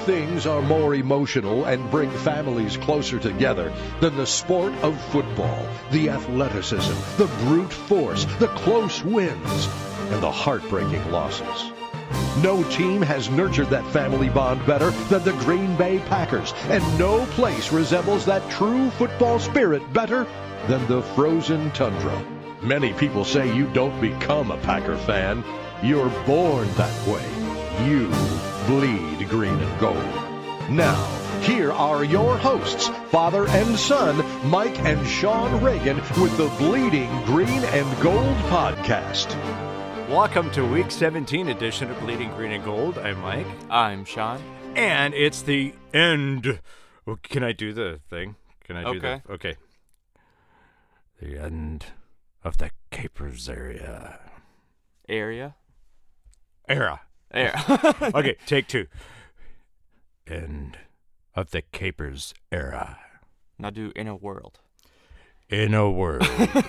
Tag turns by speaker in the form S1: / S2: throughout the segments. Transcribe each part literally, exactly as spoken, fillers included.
S1: things are more emotional and bring families closer together than the sport of football, the athleticism, the brute force, the close wins, and the heartbreaking losses. No team has nurtured that family bond better than the Green Bay Packers, and no place resembles that true football spirit better than the frozen tundra. Many people say you don't become a Packer fan. You're born that way. You bleed green and gold. Now, here are your hosts, father and son, Mike and Sean Reagan, with the Bleeding Green and Gold podcast.
S2: Welcome to week seventeen edition of Bleeding Green and Gold. I'm Mike.
S3: I'm Sean.
S2: And it's the end. Oh, can I do the thing? Can I do
S3: Okay.
S2: the Okay. The end of the Capers area.
S3: Area?
S2: Era.
S3: Era.
S2: Okay, take two. End of the Capers era.
S3: Now do in a world.
S2: In a word.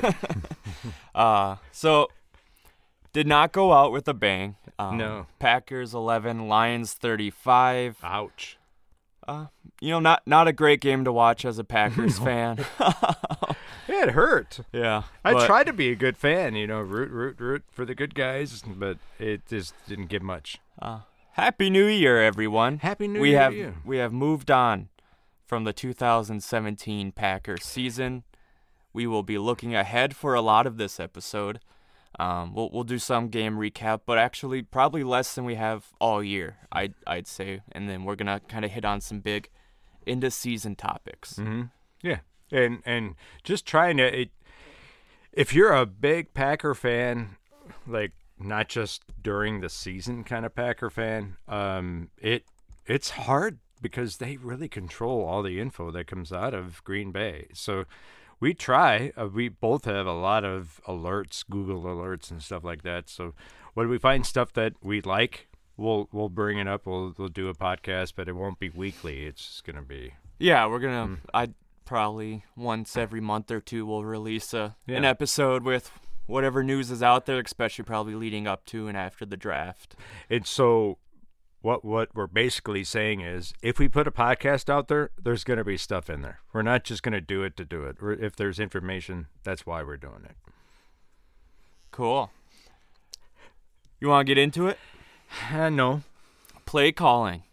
S3: uh, so, did not go out with a bang. Um,
S2: No.
S3: Packers eleven, Lions thirty-five.
S2: Ouch.
S3: Uh, you know, not not a great game to watch as a Packers fan.
S2: It hurt.
S3: Yeah.
S2: I
S3: but-
S2: tried to be a good fan, you know, root, root, root for the good guys, but it just didn't give much.
S3: Uh, Happy New Year, everyone.
S2: Happy New
S3: we
S2: Year
S3: have,
S2: to you.
S3: We have moved on from the two thousand seventeen Packers season. We will be looking ahead for a lot of this episode. Um, we'll we'll do some game recap, but actually probably less than we have all year, I'd, I'd say. And then we're going to kind of hit on some big end-of-season topics.
S2: Mm-hmm. Yeah, and and just trying to, it, if you're a big Packer fan, like not just during the season kind of Packer fan, um, it it's hard because they really control all the info that comes out of Green Bay. So we try. Uh, we both have a lot of alerts, Google alerts and stuff like that. So when we find stuff that we like, we'll we'll bring it up. We'll we'll do a podcast, but it won't be weekly. It's just gonna be.
S3: Yeah, we're going to,
S2: Mm.
S3: I'd probably once every month or two, we'll release a,
S2: Yeah.
S3: an episode with whatever news is out there, especially probably leading up to and after the draft.
S2: And so what what we're basically saying is if we put a podcast out there, there's going to be stuff in there. We're not just going to do it to do it. We're, if there's information, that's why we're doing it.
S3: Cool. You want to get into it?
S2: Uh, no.
S3: Play calling.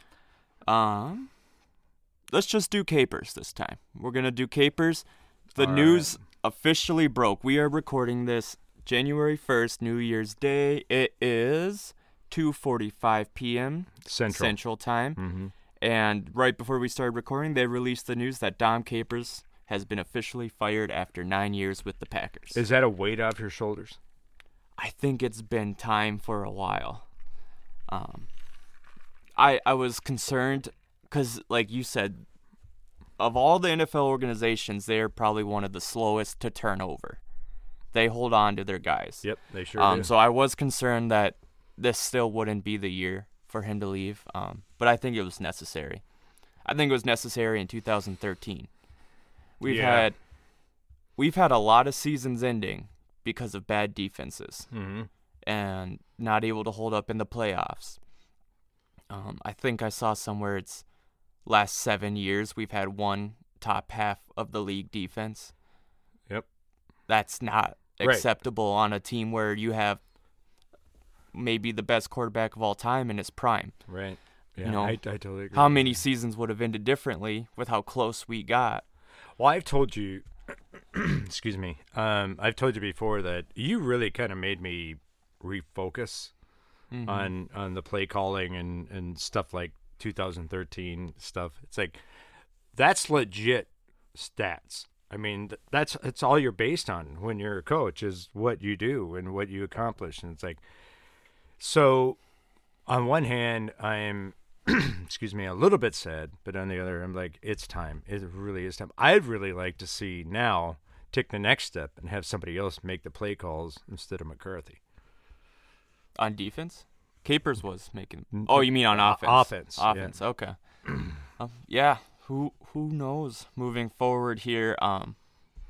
S3: Um, let's just do capers this time. We're going to do capers. The
S2: All
S3: news officially broke. We are recording this January first, New Year's Day. It is two forty-five p.m.
S2: Central.
S3: Central Time.
S2: Mm-hmm.
S3: And right before we started recording, they released the news that Dom Capers has been officially fired after nine years with the Packers.
S2: Is that a weight off your shoulders?
S3: I think it's been time for a while. Um, I I was concerned because, like you said, of all the N F L organizations, they're probably one of the slowest to turn over. They hold on to their guys.
S2: Yep, they sure
S3: Um,
S2: do.
S3: so I was concerned that this still wouldn't be the year for him to leave. Um, but I think it was necessary. I think it was necessary in two thousand thirteen. We've
S2: Yeah.
S3: had we've had a lot of seasons ending because of bad defenses
S2: Mm-hmm.
S3: and not able to hold up in the playoffs. Um, I think I saw somewhere it's last seven years we've had one top half of the league defense.
S2: Yep.
S3: That's not
S2: Right.
S3: acceptable on a team where you have maybe the best quarterback of all time in his prime.
S2: Right. Yeah,
S3: You know,
S2: I, I totally agree.
S3: How
S2: with
S3: many
S2: you.
S3: seasons would have ended differently with how close we got?
S2: Well, I've told you, excuse me, um, I've told you before that you really kind of made me refocus
S3: Mhm.
S2: on on the play calling and, and stuff like two thousand thirteen stuff. It's like, that's legit stats. I mean, th- that's it's all you're based on when you're a coach is what you do and what you accomplish. And it's like, so on one hand, I'm, excuse me, a little bit sad, but on the other, I'm like, it's time. It really is time. I'd really like to see now take the next step and have somebody else make the play calls instead of McCarthy.
S3: On defense? Capers was making. Oh, you mean on
S2: O-
S3: offense?
S2: offense, yeah.
S3: Offense. Okay. um, yeah. Who who knows moving forward here? Um,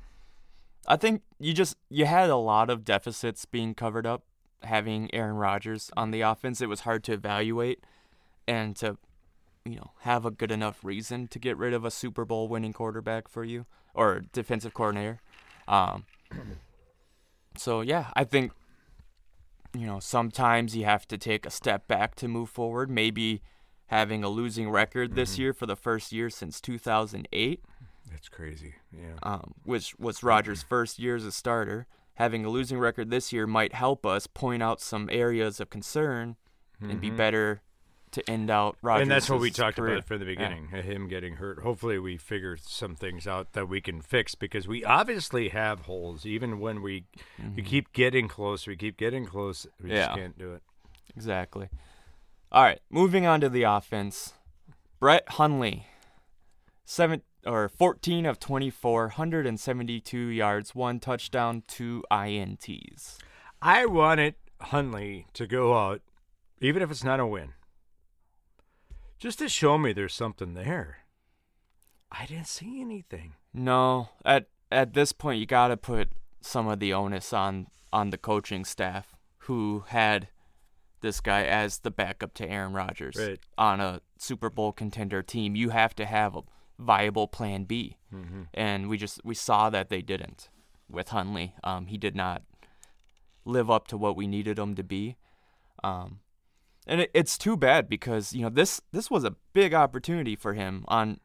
S3: I think you just you had a lot of deficits being covered up. Having Aaron Rodgers on the offense, it was hard to evaluate and to you know, have a good enough reason to get rid of a Super Bowl winning quarterback for you or defensive coordinator. Um, so, yeah, I think, you know, sometimes you have to take a step back to move forward. Maybe having a losing record this
S2: Mm-hmm.
S3: year for the first year since two thousand eight,
S2: That's crazy. Yeah.
S3: um, which was Rodgers' first year as a starter. Having a losing record this year might help us point out some areas of concern and be better to end out Rodgers'
S2: And that's what we talked
S3: career.
S2: about from the beginning, him getting hurt. Hopefully we figure some things out that we can fix because we obviously have holes. Even when we, we keep getting close, we keep getting close, we
S3: Yeah.
S2: just can't do it.
S3: Exactly. All right, moving on to the offense. Brett Hundley, seven or fourteen of twenty-four, one hundred seventy-two yards, one touchdown, two I N Ts.
S2: I wanted Hundley to go out, even if it's not a win, just to show me there's something there. I didn't see anything.
S3: No, at at this point you got to put some of the onus on on the coaching staff who had this guy as the backup to Aaron Rodgers.
S2: Right.
S3: On a Super Bowl contender team. You have to have a viable plan B.
S2: Mm-hmm.
S3: And we just we saw that they didn't with Hundley. Um, he did not live up to what we needed him to be. Um, and it, it's too bad because, you know, this this was a big opportunity for him on,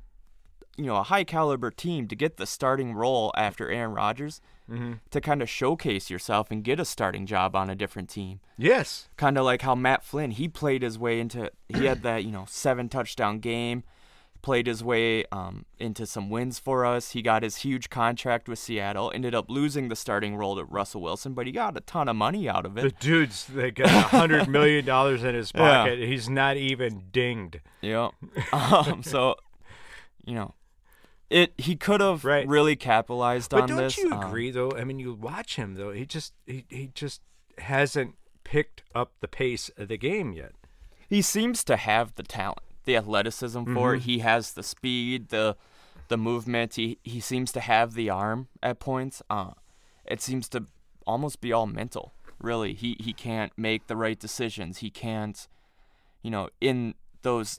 S3: you know, a high caliber team to get the starting role after Aaron Rodgers,
S2: Mm-hmm.
S3: to kind of showcase yourself and get a starting job on a different team.
S2: Yes.
S3: Kind of like how Matt Flynn, he played his way into, he had that, you know, seven touchdown game, played his way um, into some wins for us. He got his huge contract with Seattle, ended up losing the starting role to Russell Wilson, but he got a ton of money out of
S2: The
S3: it.
S2: dude's they got a hundred million dollars in his pocket. He's not even dinged.
S3: Yeah. um, so, you know, it he could have
S2: Right.
S3: really capitalized
S2: But
S3: on
S2: don't
S3: this.
S2: you
S3: um,
S2: agree, though? I mean, you watch him though. He just he, he just hasn't picked up the pace of the game yet.
S3: He seems to have the talent, the athleticism for it. He has the speed, the the movement. He he seems to have the arm at points. Uh, it seems to almost be all mental. Really, he he can't make the right decisions. He can't, you know, in those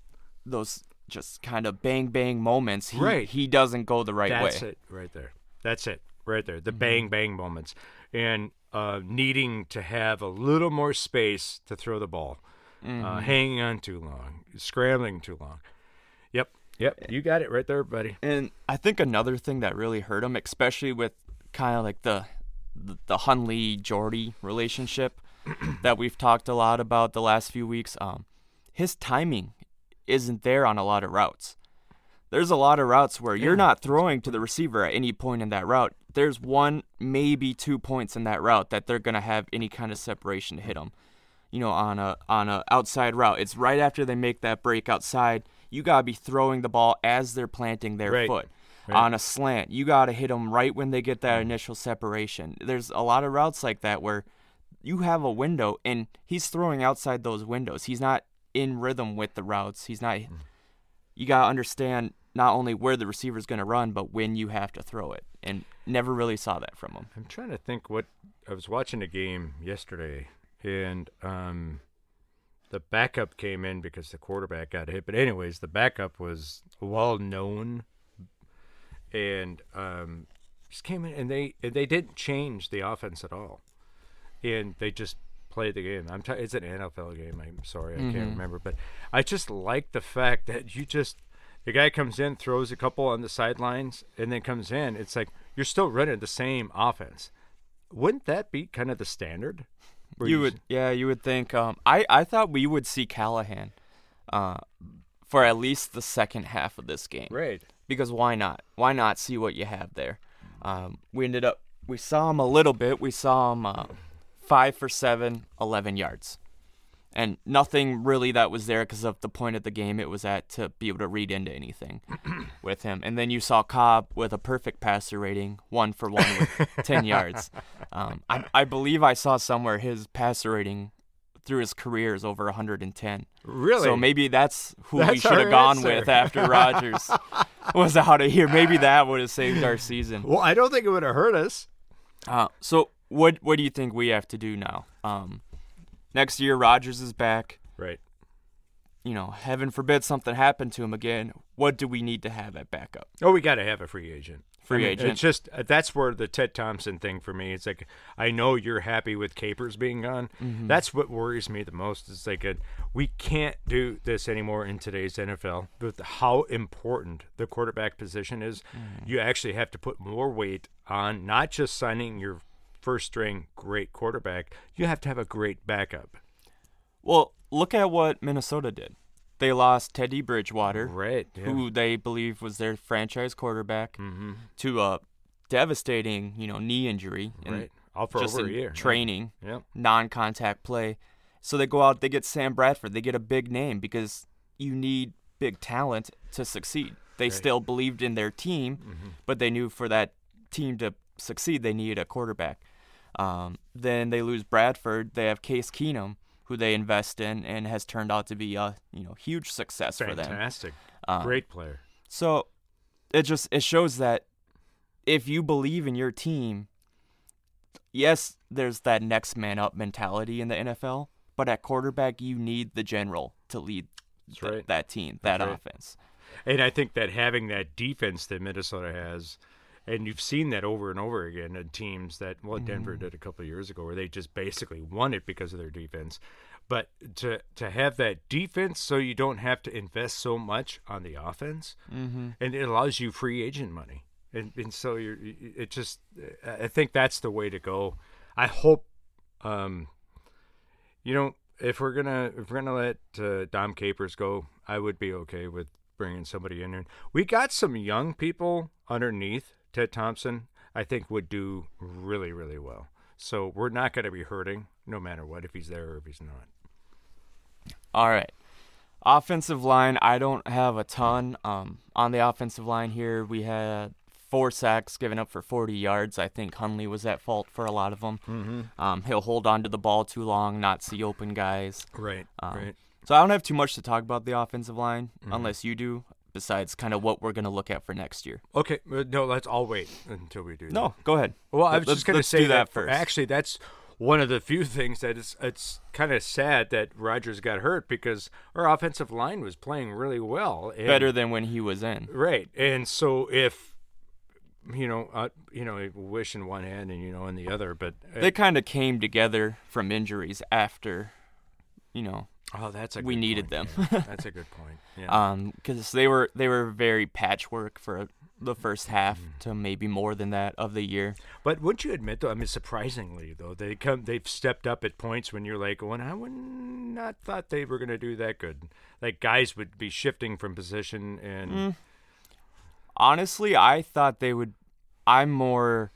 S3: those just kind of bang bang moments. He,
S2: Right.
S3: He doesn't go the right
S2: That's
S3: way.
S2: it right there. That's it right there. The bang bang moments and uh, needing to have a little more space to throw the ball, uh, hanging on too long, scrambling too long. Yep. Yep. You got it right there, buddy.
S3: And I think another thing that really hurt him, especially with kind of like the the, the Hundley-Jordy relationship that we've talked a lot about the last few weeks, um, his timing isn't there on a lot of routes. There's a lot of routes where you're not throwing to the receiver at any point in that route. There's one, maybe two points in that route that they're going to have any kind of separation to hit them. You know, on a on a outside route, it's right after they make that break outside. You got to be throwing the ball as they're planting their
S2: Right.
S3: foot.
S2: Right.
S3: On a slant, you got to hit them right when they get that initial separation. There's a lot of routes like that where you have a window, and he's throwing outside those windows. He's not in rhythm with the routes. He's not. You got to understand not only where the receiver's going to run, but when you have to throw it. And never really saw that from him.
S2: I'm trying to think what I was watching a game yesterday, and um, the backup came in because the quarterback got hit. But anyways, the backup was well known, and um, just came in, and they and they didn't change the offense at all, and they just played the game. I'm t- it's an N F L game. I'm sorry, I can't remember, but I just like the fact that you just. The guy comes in, throws a couple on the sidelines, and then comes in. It's like you're still running the same offense. Wouldn't that be kind of the standard? Where
S3: You would, yeah, you would think. Um, I, I thought we would see Callahan uh, for at least the second half of this game.
S2: right.
S3: Because why not? Why not see what you have there? Um, we ended up, we saw him a little bit. We saw him uh, five for seven, eleven yards. And nothing really that was there because of the point of the game it was at to be able to read into anything with him. And then you saw Cobb with a perfect passer rating, one for one with ten yards. Um, I, I believe I saw somewhere his passer rating through his career is over one hundred ten.
S2: Really?
S3: So maybe that's who we
S2: That's
S3: should
S2: our
S3: have gone
S2: answer.
S3: with after Rodgers was out of here. Maybe that would have saved our season.
S2: Well, I don't think it would have hurt us.
S3: Uh, so what what do you think we have to do now? Um, next year, Rodgers is back.
S2: Right.
S3: you know, heaven forbid something happened to him again, what do we need to have at backup?
S2: Oh, we got to have a free agent.
S3: Free
S2: I mean,
S3: agent.
S2: It's just uh, that's where the Ted Thompson thing for me. It's like I know you're happy with Capers being gone.
S3: Mm-hmm.
S2: That's what worries me the most. It's like a, we can't do this anymore in today's N F L. With how important the quarterback position is, mm-hmm. you actually have to put more weight on not just signing your first string great quarterback. You have to have a great backup.
S3: Well, look at what Minnesota did. They lost Teddy Bridgewater,
S2: right, yeah.
S3: who they believe was their franchise quarterback,
S2: mm-hmm.
S3: to a devastating, you know, knee injury.
S2: Right, all for
S3: just
S2: over
S3: in
S2: a year.
S3: Training,
S2: yeah. Yep.
S3: non-contact play. So they go out, they get Sam Bradford. They get a big name because you need big talent to succeed. They
S2: right.
S3: still believed in their team,
S2: mm-hmm.
S3: but they knew for that team to succeed, they needed a quarterback. Um, then they lose Bradford. They have Case Keenum, who they invest in and has turned out to be a you know huge success
S2: Fantastic.
S3: for them.
S2: Fantastic,
S3: um,
S2: great player.
S3: So it just it shows that if you believe in your team, yes, there's that next man up mentality in the N F L, but at quarterback you need the general to lead th-
S2: right.
S3: that team, that
S2: That's
S3: offense.
S2: Right. And I think that having that defense that Minnesota has. And you've seen that over and over again in teams that, well, Denver
S3: mm.
S2: did a couple of years ago, where they just basically won it because of their defense. But to to have that defense so you don't have to invest so much on the offense,
S3: mm-hmm.
S2: and it allows you free agent money. And, and so you're, it just, I think that's the way to go. I hope, um, you know, if we're gonna if we're gonna let uh, Dom Capers go, I would be okay with bringing somebody in there. We got some young people underneath. Ted Thompson, I think, would do really, really well. So we're not going to be hurting no matter what, if he's there or if he's not.
S3: All right. Offensive line, I don't have a ton. Um, on the offensive line here, we had four sacks given up for forty yards. I think Hundley was at fault for a lot of them.
S2: Mm-hmm.
S3: Um, he'll hold on to the ball too long, not see open guys.
S2: Right,
S3: um,
S2: right.
S3: So I don't have too much to talk about the offensive line,
S2: mm-hmm.
S3: unless you do. Besides kind of what we're going to look at for next year.
S2: Okay, no, let's all wait until we do that.
S3: No, go ahead.
S2: Well, I was
S3: let's,
S2: just going to say
S3: do that,
S2: that
S3: first.
S2: Actually, that's one of the few things that is, it's kind of sad that Rodgers got hurt, because our offensive line was playing really well. And,
S3: better than when he was in.
S2: Right, and so if, you know, uh, you know, wish in one hand and, you know, in the other, but. Uh,
S3: they kind of came together from injuries after, you know.
S2: Oh, that's a
S3: we
S2: good
S3: needed
S2: point.
S3: them.
S2: Yeah, that's a good point. Yeah.
S3: Um, because they were they were very patchwork for the first half
S2: mm.
S3: to maybe more than that of the year.
S2: But wouldn't you admit, though? I mean, surprisingly, though, they come they've stepped up at points when you're like, "Well, I would not thought they were going to do that good." Like guys would be shifting from position and.
S3: Mm. Honestly, I thought they would. I'm more.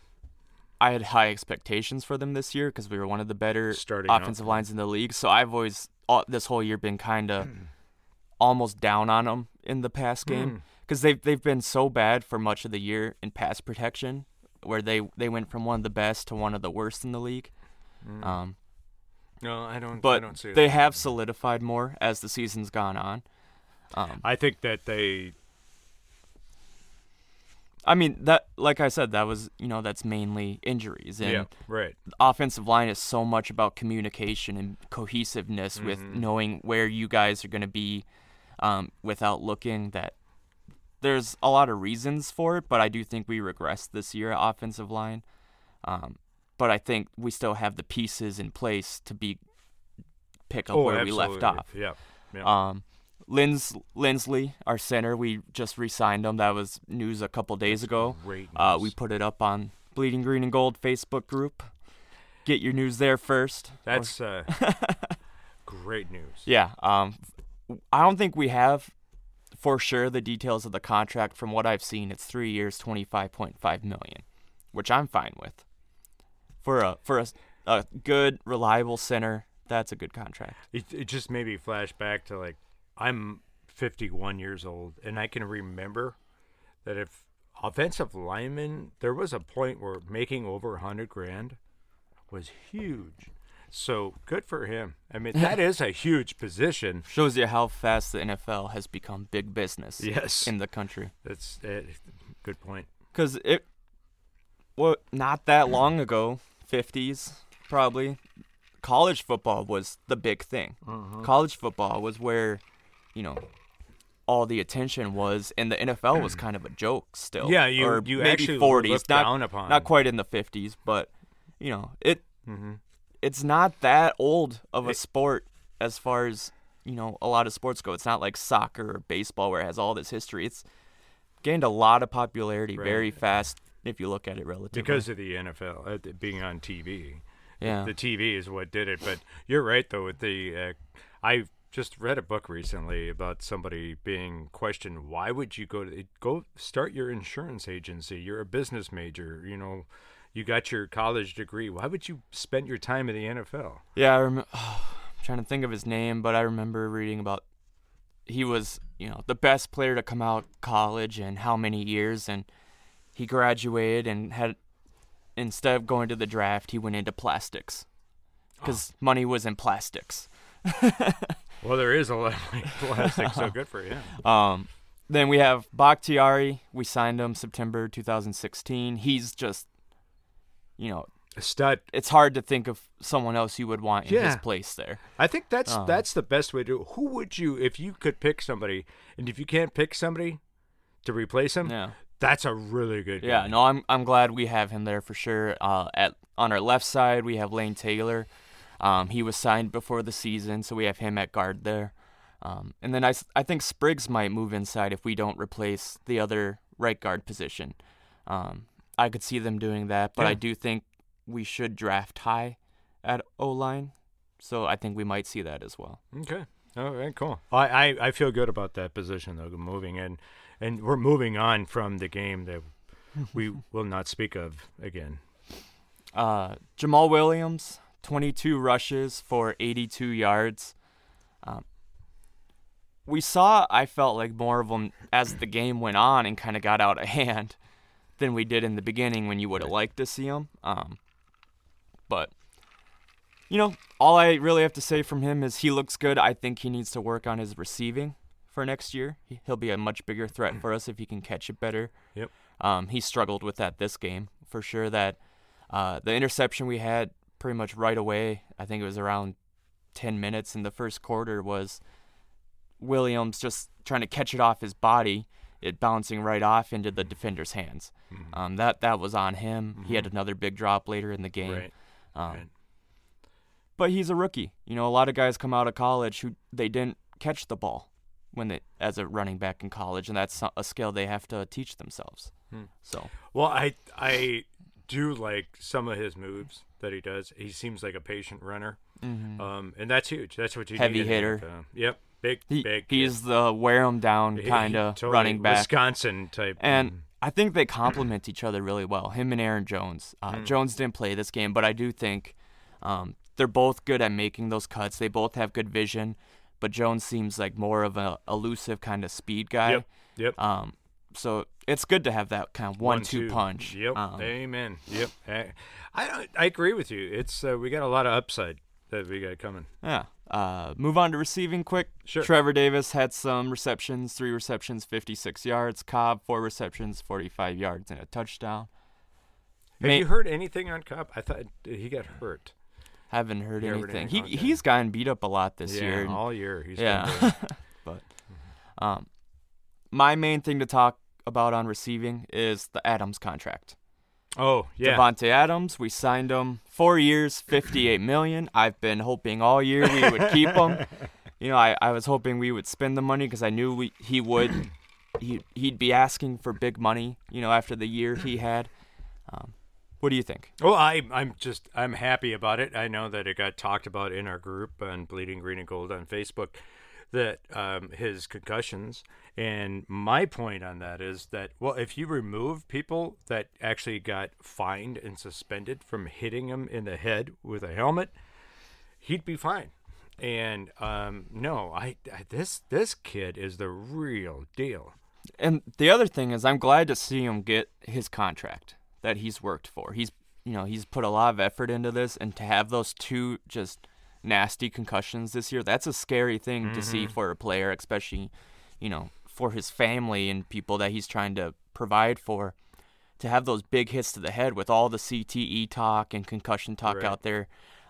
S3: I had high expectations for them this year because we were one of the better
S2: Starting
S3: offensive
S2: out.
S3: lines in the league. So I've always all, this whole year been kind of almost down on them in the pass game because they've they've been so bad for much of the year in pass protection, where they, they went from one of the best to one of the worst in the league.
S2: Mm.
S3: Um,
S2: no, I don't.
S3: but
S2: I don't see
S3: they
S2: that.
S3: have solidified more as the season's gone on. Um,
S2: I think that they.
S3: I mean, that, like I said, that was, you know, that's mainly injuries. And
S2: yeah, right.
S3: the offensive line is so much about communication and cohesiveness
S2: Mm-hmm.
S3: with knowing where you guys are going to be um, without looking that there's a lot of reasons for it, but I do think we regressed this year at offensive line. Um, but I think we still have the pieces in place to be pick up
S2: oh,
S3: where
S2: absolutely.
S3: we left off.
S2: Yeah. yeah.
S3: Um, Lins, Lindsley, our center, we just re-signed him. That was news a couple days
S2: That's
S3: ago.
S2: Great news.
S3: Uh, we put it up on Bleeding Green and Gold Facebook group. Get your news there first.
S2: That's uh, great news.
S3: Yeah. Um, I don't think we have for sure the details of the contract. From what I've seen, it's three years, twenty-five point five million dollars, which I'm fine with. For a for a, a good, reliable center, that's a good contract.
S2: It, it just made me flash back to, like, I'm fifty-one years old, and I can remember that if offensive linemen, there was a point where making over a hundred grand was huge. So good for him. I mean, that is a huge position.
S3: Shows you how fast the N F L has become big business.
S2: Yes.
S3: In the country.
S2: That's uh, good point.
S3: Because it, well, not that long ago, fifties probably, college football was the big thing.
S2: Mm-hmm.
S3: College football was where, you know, all the attention was, and the N F L was kind of a joke still.
S2: Yeah, you
S3: or
S2: you
S3: maybe
S2: actually
S3: forties,
S2: looked
S3: not
S2: down upon.
S3: not quite in the fifties, but you know, it
S2: Mm-hmm.
S3: it's not that old of a
S2: It-
S3: sport as far as, you know, a lot of sports go. It's not like soccer or baseball where it has all this history. It's gained a lot of popularity
S2: Right.
S3: very fast if you look at it relatively.
S2: Because of the N F L uh, th- being on T V.
S3: yeah.
S2: The T V is what did it. But you're right, though, with the uh, I just read a book recently about somebody being questioned, why would you go to go start your insurance agency? You're a business major, you know, you got your college degree. Why would you spend your time in the N F L?
S3: Yeah, I rem- I'm trying to think of his name, but I remember reading about he was, you know, the best player to come out of college in how many years, and he graduated and had, instead of going to the draft, he went into plastics because money was in plastics.
S2: Well, there is a lot of money in plastic, so good for him.
S3: Um, then we have Bakhtiari. We signed him September two thousand sixteen. He's just, you know,
S2: A stud.
S3: it's hard to think of someone else you would want in
S2: Yeah.
S3: his place there.
S2: I think that's
S3: Um,
S2: that's the best way to do it. Who would you, if you could pick somebody, and if you can't pick somebody to replace him,
S3: Yeah.
S2: that's a really good
S3: Yeah,
S2: guy.
S3: no, I'm I'm glad we have him there for sure. Uh, at on our left side, we have Lane Taylor. Um, he was signed before the season, so we have him at guard there. Um, and then I, s- I think Spriggs might move inside if we don't replace the other right guard position. Um, I could see them doing that, but
S2: Yeah.
S3: I do think we should draft high at O-line, so I think we might see that as well.
S2: Okay. All right, cool. I, I, I feel good about that position, though, moving in. And we're moving on from the game that we will not speak of again.
S3: Uh, Jamal Williams, twenty-two rushes for eighty-two yards. Um, we saw, I felt like, more of them as the game went on and kind of got out of hand than we did in the beginning when you would have liked to see him. Um, but, you know, all I really have to say from him is he looks good. I think he needs to work on his receiving for next year. He- He'll be a much bigger threat for us if he can catch it better.
S2: Yep.
S3: Um, he struggled with that this game for sure. That uh, the interception we had pretty much right away, I think it was around ten minutes in the first quarter, was Williams just trying to catch it off his body, it bouncing right off into the defender's hands.
S2: Mm-hmm.
S3: Um, that that was on him.
S2: Mhm.
S3: He had another big drop later in the game.
S2: Right.
S3: Um,
S2: right.
S3: But he's a rookie. You know, a lot of guys come out of college who they didn't catch the ball when they as a running back in college, and that's a skill they have to teach themselves.
S2: Hmm.
S3: So
S2: Well, I I do like some of his moves that he does. He seems like a patient runner,
S3: mhm.
S2: um, and that's huge. That's what you
S3: Heavy
S2: need in the
S3: hitter.
S2: N F L. Yep, big,
S3: he,
S2: big.
S3: he's the wear 'em down
S2: He-
S3: kind
S2: he
S3: of
S2: totally-
S3: running back.
S2: Wisconsin type.
S3: And
S2: mm,
S3: I think they complement each other really well, him and Aaron Jones. Uh,
S2: Mm.
S3: Jones didn't play this game, but I do think um, they're both good at making those cuts. They both have good vision, but Jones seems like more of a elusive kind of speed guy.
S2: Yep. Yep.
S3: Um, so it's good to have that kind of one-two punch.
S2: Yep.
S3: Um,
S2: Amen. Yep. I, I I agree with you. It's uh, we got a lot of upside that we got coming.
S3: yeah. Uh, move on to receiving quick.
S2: Sure.
S3: Trevor Davis had some receptions, three receptions, fifty-six yards. Cobb, four receptions, forty-five yards, and a touchdown.
S2: Have
S3: Ma-
S2: you heard anything on Cobb? I thought he got hurt.
S3: Haven't heard
S2: You heard
S3: anything. He
S2: anything? Okay.
S3: he's gotten beat up a lot this
S2: yeah,
S3: year. and-
S2: all year he's been
S3: yeah,
S2: good.
S3: but um, my main thing to talk about on receiving is the Adams contract.
S2: Oh yeah.
S3: Devontae Adams, we signed him four years, fifty-eight million. I've been hoping all year we would keep him. You know, I, I was hoping we would spend the money because I knew we he would. He he'd be asking for big money. You know, after the year he had. Um, what do you think?
S2: Well, I, I'm just I'm happy about it. I know that it got talked about in our group on Bleeding Green and Gold on Facebook, that um, his concussions. And my point on that is that, well, if you remove people that actually got fined and suspended from hitting him in the head with a helmet, he'd be fine. And um, no, I, I this this kid is the real deal.
S3: And the other thing is, I'm glad to see him get his contract that he's worked for. He's, you know, he's put a lot of effort into this, and to have those two just nasty concussions this year, that's a scary thing mm-hmm. to see for a player, especially, you know, for his family and people that he's trying to provide for. To have those big hits to the head with all the C T E talk and concussion talk
S2: right.
S3: out there, um,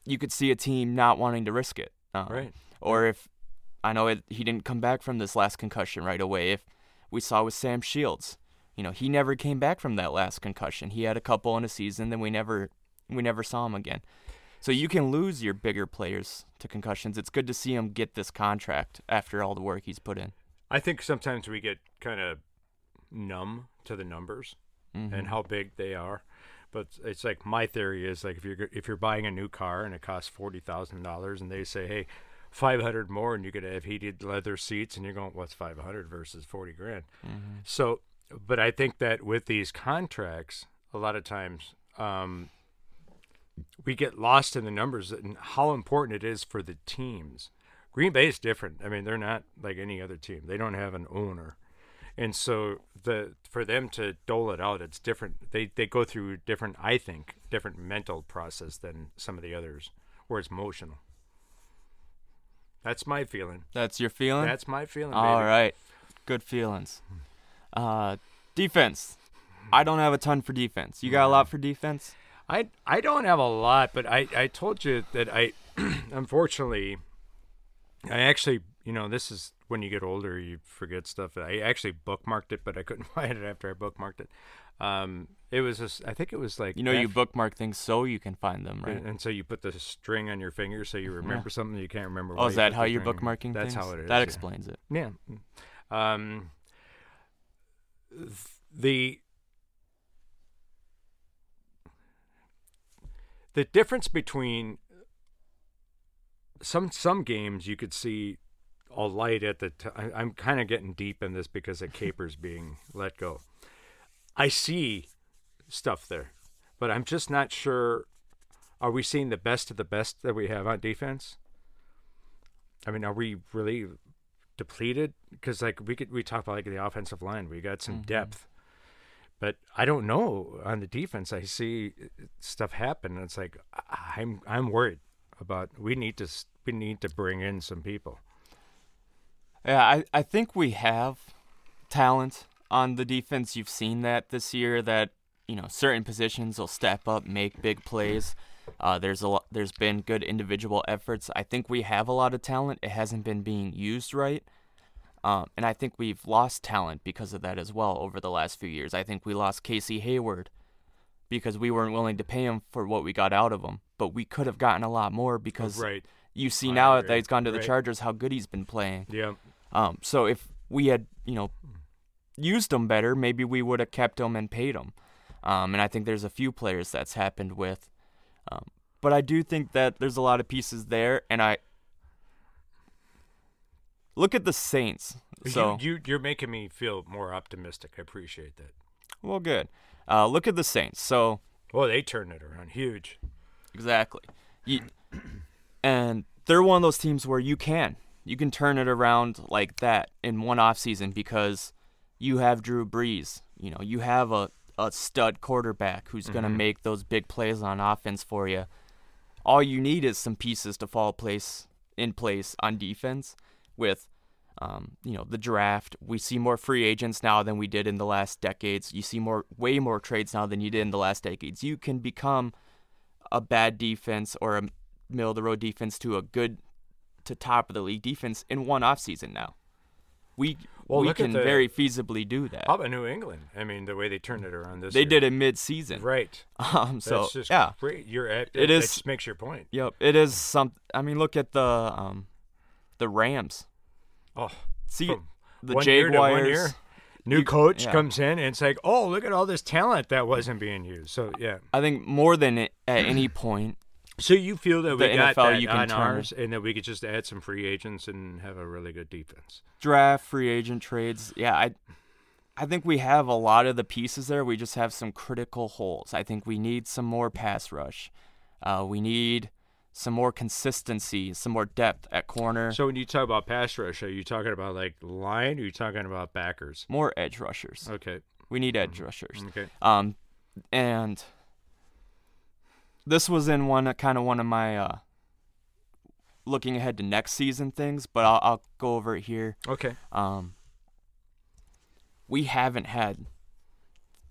S3: you could see a team not wanting to risk it. Um,
S2: Right.
S3: Or if, I know it, he didn't come back from this last concussion right away. If we saw with Sam Shields, you know, he never came back from that last concussion. He had a couple in a season, then we never we never saw him again. So you can lose your bigger players to concussions. It's good to see him get this contract after all the work he's put in.
S2: I think sometimes we get kind of numb to the numbers
S3: Mm-hmm.
S2: and how big they are. But it's like my theory is like if you're if you're buying a new car and it costs forty thousand dollars and they say, hey, five hundred more and you're gonna have heated leather seats and you're going, what's five hundred versus forty grand?
S3: Mm-hmm.
S2: So, but I think that with these contracts, a lot of times um, we get lost in the numbers and how important it is for the teams. Green Bay is different. I mean, they're not like any other team. They don't have an owner. And so the for them to dole it out, it's different. They they go through different, I think, different mental process than some of the others, where it's emotional. That's my feeling.
S3: That's your feeling?
S2: That's my feeling.
S3: All
S2: baby.
S3: right. Good feelings. Uh, defense. I don't have a ton for defense. You got a lot for defense?
S2: I I don't have a lot, but I I told you that I unfortunately I actually, you know, this is when you get older, you forget stuff. I actually bookmarked it, but I couldn't find it after I bookmarked it. Um, it was, a, I think it was like
S3: You know,
S2: F-
S3: you bookmark things so you can find them, right?
S2: and, and so you put the string on your finger so you remember
S3: Yeah.
S2: something you can't remember.
S3: Oh,
S2: why
S3: is
S2: you
S3: that
S2: put
S3: how
S2: the
S3: you're
S2: string.
S3: bookmarking
S2: That's
S3: things?
S2: how it is.
S3: That
S2: yeah.
S3: explains it.
S2: Yeah. Um, the the difference between some some games you could see a light at the t- I, I'm kind of getting deep in this because of Capers being let go. I see stuff there, but I'm just not sure. Are we seeing the best of the best that we have on defense? I mean, are we really depleted? Because like we could we talk about like the offensive line, we got some
S3: Mm-hmm.
S2: depth, but I don't know on the defense. I see stuff happen, and it's like I- I'm I'm worried about. We need to s- we need to bring in some people.
S3: Yeah, I, I think we have talent on the defense. You've seen that this year, that, you know, certain positions will step up, make big plays. Uh, there's a lot, there's been good individual efforts. I think we have a lot of talent. It hasn't been being used right. Um, and I think we've lost talent because of that as well over the last few years. I think we lost Casey Hayward because we weren't willing to pay him for what we got out of him. But we could have gotten a lot more because
S2: Right.
S3: you see
S2: I
S3: now
S2: agree.
S3: that he's gone to the
S2: Right.
S3: Chargers how good he's been playing.
S2: Yeah.
S3: Um, so if we had, you know, used him better, maybe we would have kept him and paid him. Um, and I think there's a few players that's happened with. Um, but I do think that there's a lot of pieces there, and I look at the Saints. So
S2: you, you you're making me feel more optimistic. I appreciate that.
S3: well, good. Uh, look at the Saints. So
S2: Well, they turned it around huge.
S3: exactly, you, and they're one of those teams where you can you can turn it around like that in one off season because you have Drew Brees. You know, you have a a stud quarterback who's going to
S2: Mhm.
S3: make those big plays on offense for you. All you need is some pieces to fall place in place on defense with, um, you know, the draft. We see more free agents now than we did in the last decades. You see more, way more trades now than you did in the last decades. You can become a bad defense or a middle of the road defense to a good to top of the league defense in one offseason now. We
S2: Well,
S3: we
S2: look at
S3: can
S2: the-
S3: very feasibly do that.
S2: How about New England? I mean, the way they turned it around this
S3: They
S2: year.
S3: did it mid-season.
S2: Right.
S3: Um, so
S2: That's just
S3: yeah,
S2: great. You're at,
S3: It
S2: it
S3: is-
S2: just makes your point.
S3: yep. It is some. I mean, look at the um, the Rams.
S2: Oh,
S3: See
S2: from
S3: the
S2: one year to one
S3: Jaguars.
S2: year. New
S3: You-
S2: coach
S3: yeah.
S2: comes in and it's like, oh, look at all this talent that wasn't being used. So yeah.
S3: I think more than it, at any point.
S2: So you feel that we
S3: The
S2: got
S3: N F L,
S2: that
S3: you can
S2: on
S3: turn
S2: ours, and that we could just add some free agents and have a really good defense.
S3: Draft, free agent trades. Yeah, I I think we have a lot of the pieces there. We just have some critical holes. I think we need some more pass rush. Uh, we need some more consistency, some more depth at corner,
S2: So when you talk about pass rush, are you talking about like line? Or are you talking about backers?
S3: more edge rushers.
S2: Okay.
S3: We need edge rushers.
S2: Okay.
S3: Um, and this was in one kind of one of my uh, looking ahead to next season things, but I'll, I'll go over it here.
S2: Okay.
S3: Um, we haven't had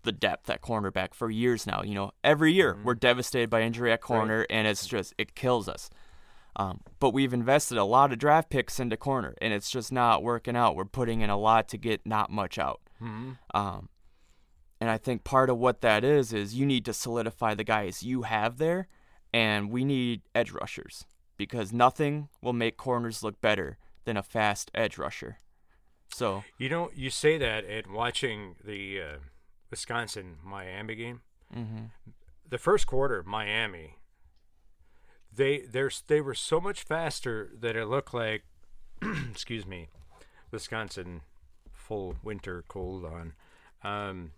S3: the depth at cornerback for years now. You know, every year
S2: Mm-hmm.
S3: we're devastated by injury at corner,
S2: Right.
S3: and it's just it kills us. Um, but we've invested a lot of draft picks into corner, and it's just not working out. We're putting in a lot to get not much out.
S2: Mm-hmm.
S3: Um, and I think part of what that is is you need to solidify the guys you have there, and we need edge rushers because nothing will make corners look better than a fast edge rusher. So
S2: You know, you say that, and watching the uh, Wisconsin-Miami game,
S3: mhm.
S2: the first quarter, Miami, they there's they were so much faster that it looked like, excuse me, Wisconsin, full winter cold on. Um,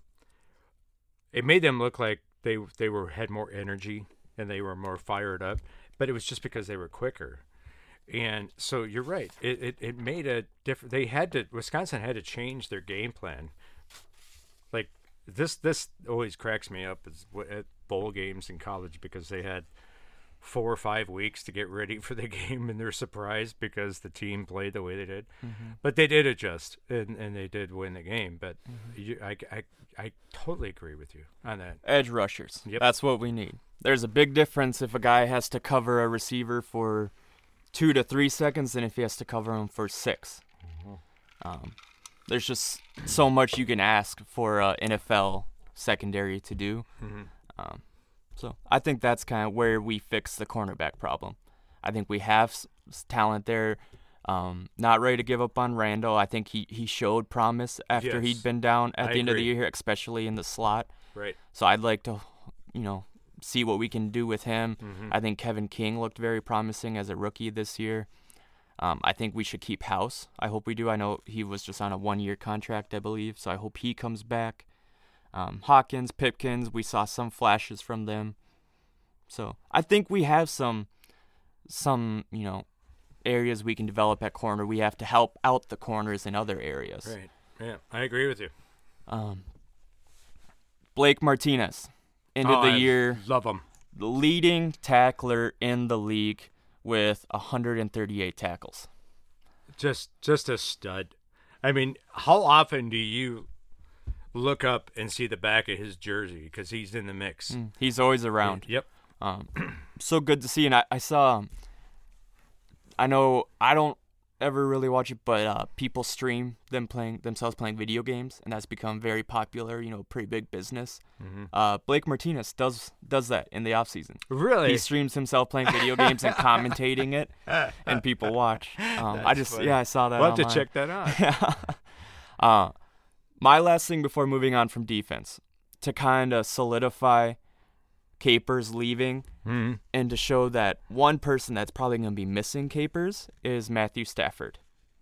S2: it made them look like they they were had more energy and they were more fired up, but it was just because they were quicker. And so you're right. It, it, it made a different. They had to. Wisconsin had to change their game plan. Like this, this always cracks me up is w- at bowl games in college because they had four or five weeks to get ready for the game, and they're surprised because the team played the way they did.
S3: Mm-hmm.
S2: But they did adjust, and, and they did win the game. But
S3: Mm-hmm.
S2: you, I, I, I totally agree with you on that.
S3: Edge rushers.
S2: Yep.
S3: That's what we need. There's a big difference if a guy has to cover a receiver for two to three seconds than if he has to cover him for six. Um, there's just so much you can ask for a N F L secondary to do.
S2: Mhm.
S3: Um, so I think that's kind of where we fix the cornerback problem. I think we have s- s- talent there. Um, not ready to give up on Randall. I think he, he showed promise after
S2: Yes.
S3: he'd been down at
S2: I
S3: the end of the
S2: agree.
S3: year, especially in the slot.
S2: Right.
S3: So I'd like to, you know, see what we can do with him.
S2: Mhm.
S3: I think Kevin King looked very promising as a rookie this year. Um, I think we should keep House. I hope we do. I know he was just on a one-year contract, I believe, so I hope he comes back. Um, Hawkins, Pipkins, we saw some flashes from them. So I think we have some, some you know, areas we can develop at corner. We have to help out the corners in other areas.
S2: Right. Yeah, I agree with you.
S3: Um, Blake Martinez, end
S2: Oh,
S3: of the
S2: I
S3: year,
S2: love them.
S3: the leading tackler in the league with one hundred thirty-eight tackles.
S2: Just just a stud. I mean, how often do you look up and see the back of his jersey because he's in the mix?
S3: He's always around.
S2: Yep.
S3: Um, so good to see. And I, I saw, um, I know I don't ever really watch it, but uh, people stream them playing themselves playing video games, and that's become very popular. You know, pretty big business.
S2: Mhm.
S3: Uh, Blake Martinez does does that in the off season.
S2: Really?
S3: He streams himself playing video games and commentating it, and people watch. Um, I
S2: That's
S3: just
S2: funny.
S3: yeah, I saw that.
S2: We'll have to
S3: online.
S2: check that out.
S3: uh, my last thing before moving on from defense, to kind of solidify Capers leaving
S2: Mhm.
S3: and to show that one person that's probably going to be missing Capers is Matthew Stafford.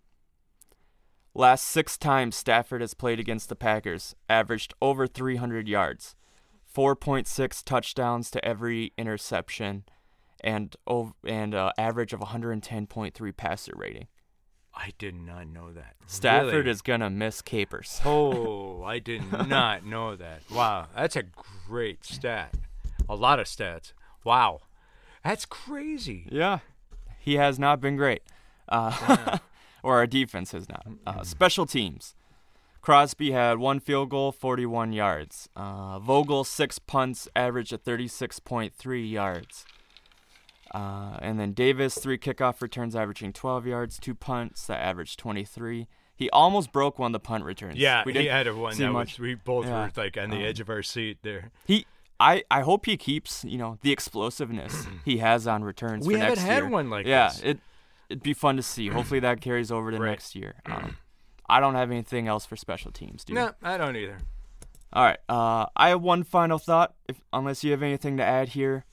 S3: Last six times Stafford has played against the Packers, averaged over three hundred yards, four point six touchdowns to every interception, and ov- and uh, average of one hundred ten point three passer rating.
S2: I did not know that.
S3: Stafford
S2: Really?
S3: is going to miss Capers.
S2: Oh, I did not know that. Wow, that's a great stat. A lot of stats. Wow, that's crazy.
S3: Yeah, he has not been great. Uh, or our defense has not. Uh, special teams. Crosby had one field goal, forty-one yards. Uh, Vogel, six punts, average of thirty-six point three yards. Uh, and then Davis, three kickoff returns, averaging twelve yards, two punts that averaged twenty-three. He almost broke one of the punt returns.
S2: Yeah,
S3: we
S2: he
S3: didn't
S2: had a one
S3: see
S2: that
S3: much.
S2: was. We both
S3: Yeah.
S2: were like on the
S3: Um,
S2: edge of our seat there.
S3: He, I, I hope he keeps, you know, the explosiveness he has on returns
S2: We
S3: for
S2: haven't
S3: next
S2: had
S3: year.
S2: one like
S3: yeah,
S2: this.
S3: it, it'd be fun to see. Hopefully that carries over to
S2: Right.
S3: next year. Um, I don't have anything else for special teams, do you?
S2: No, I don't either.
S3: All right. Uh, I have one final thought, if unless you have anything to add here.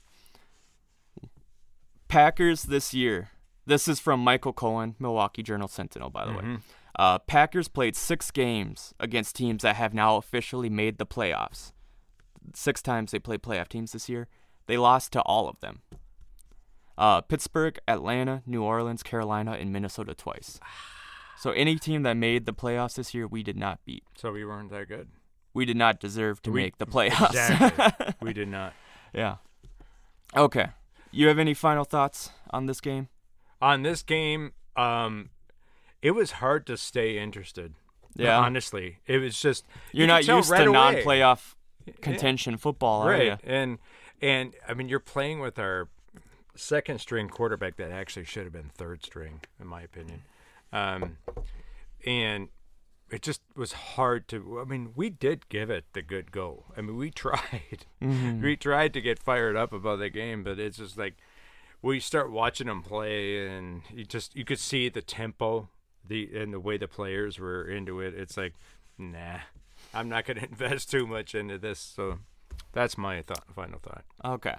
S3: Packers this year. This is from Michael Cohen, Milwaukee Journal-Sentinel, by the way.
S2: Mhm.
S3: Uh, Packers played six games against teams that have now officially made the playoffs. Six times they played playoff teams this year. They lost to all of them. Uh, Pittsburgh, Atlanta, New Orleans, Carolina, and Minnesota twice. So any team that made the playoffs this year, we did not beat.
S2: So we weren't that good.
S3: We did not deserve to
S2: We-
S3: make the playoffs.
S2: Exactly. We did not.
S3: Yeah. Okay. You have any final thoughts on this game?
S2: On this game, um, it was hard to stay interested.
S3: Yeah.
S2: Honestly, it was just
S3: You're
S2: you
S3: not
S2: could tell
S3: used
S2: right
S3: to
S2: away.
S3: non-playoff contention football, are
S2: right.
S3: you?
S2: And and I mean, you're playing with our second string quarterback that actually should have been third string, in my opinion. Um, and it just was hard to. I mean, we did give it the good go. I mean, we tried.
S3: Mm-hmm.
S2: We tried to get fired up about the game, but it's just like we start watching them play, and you just you could see the tempo, the and the way the players were into it. It's like, nah, I'm not going to invest too much into this. So that's my thought, final thought.
S3: Okay.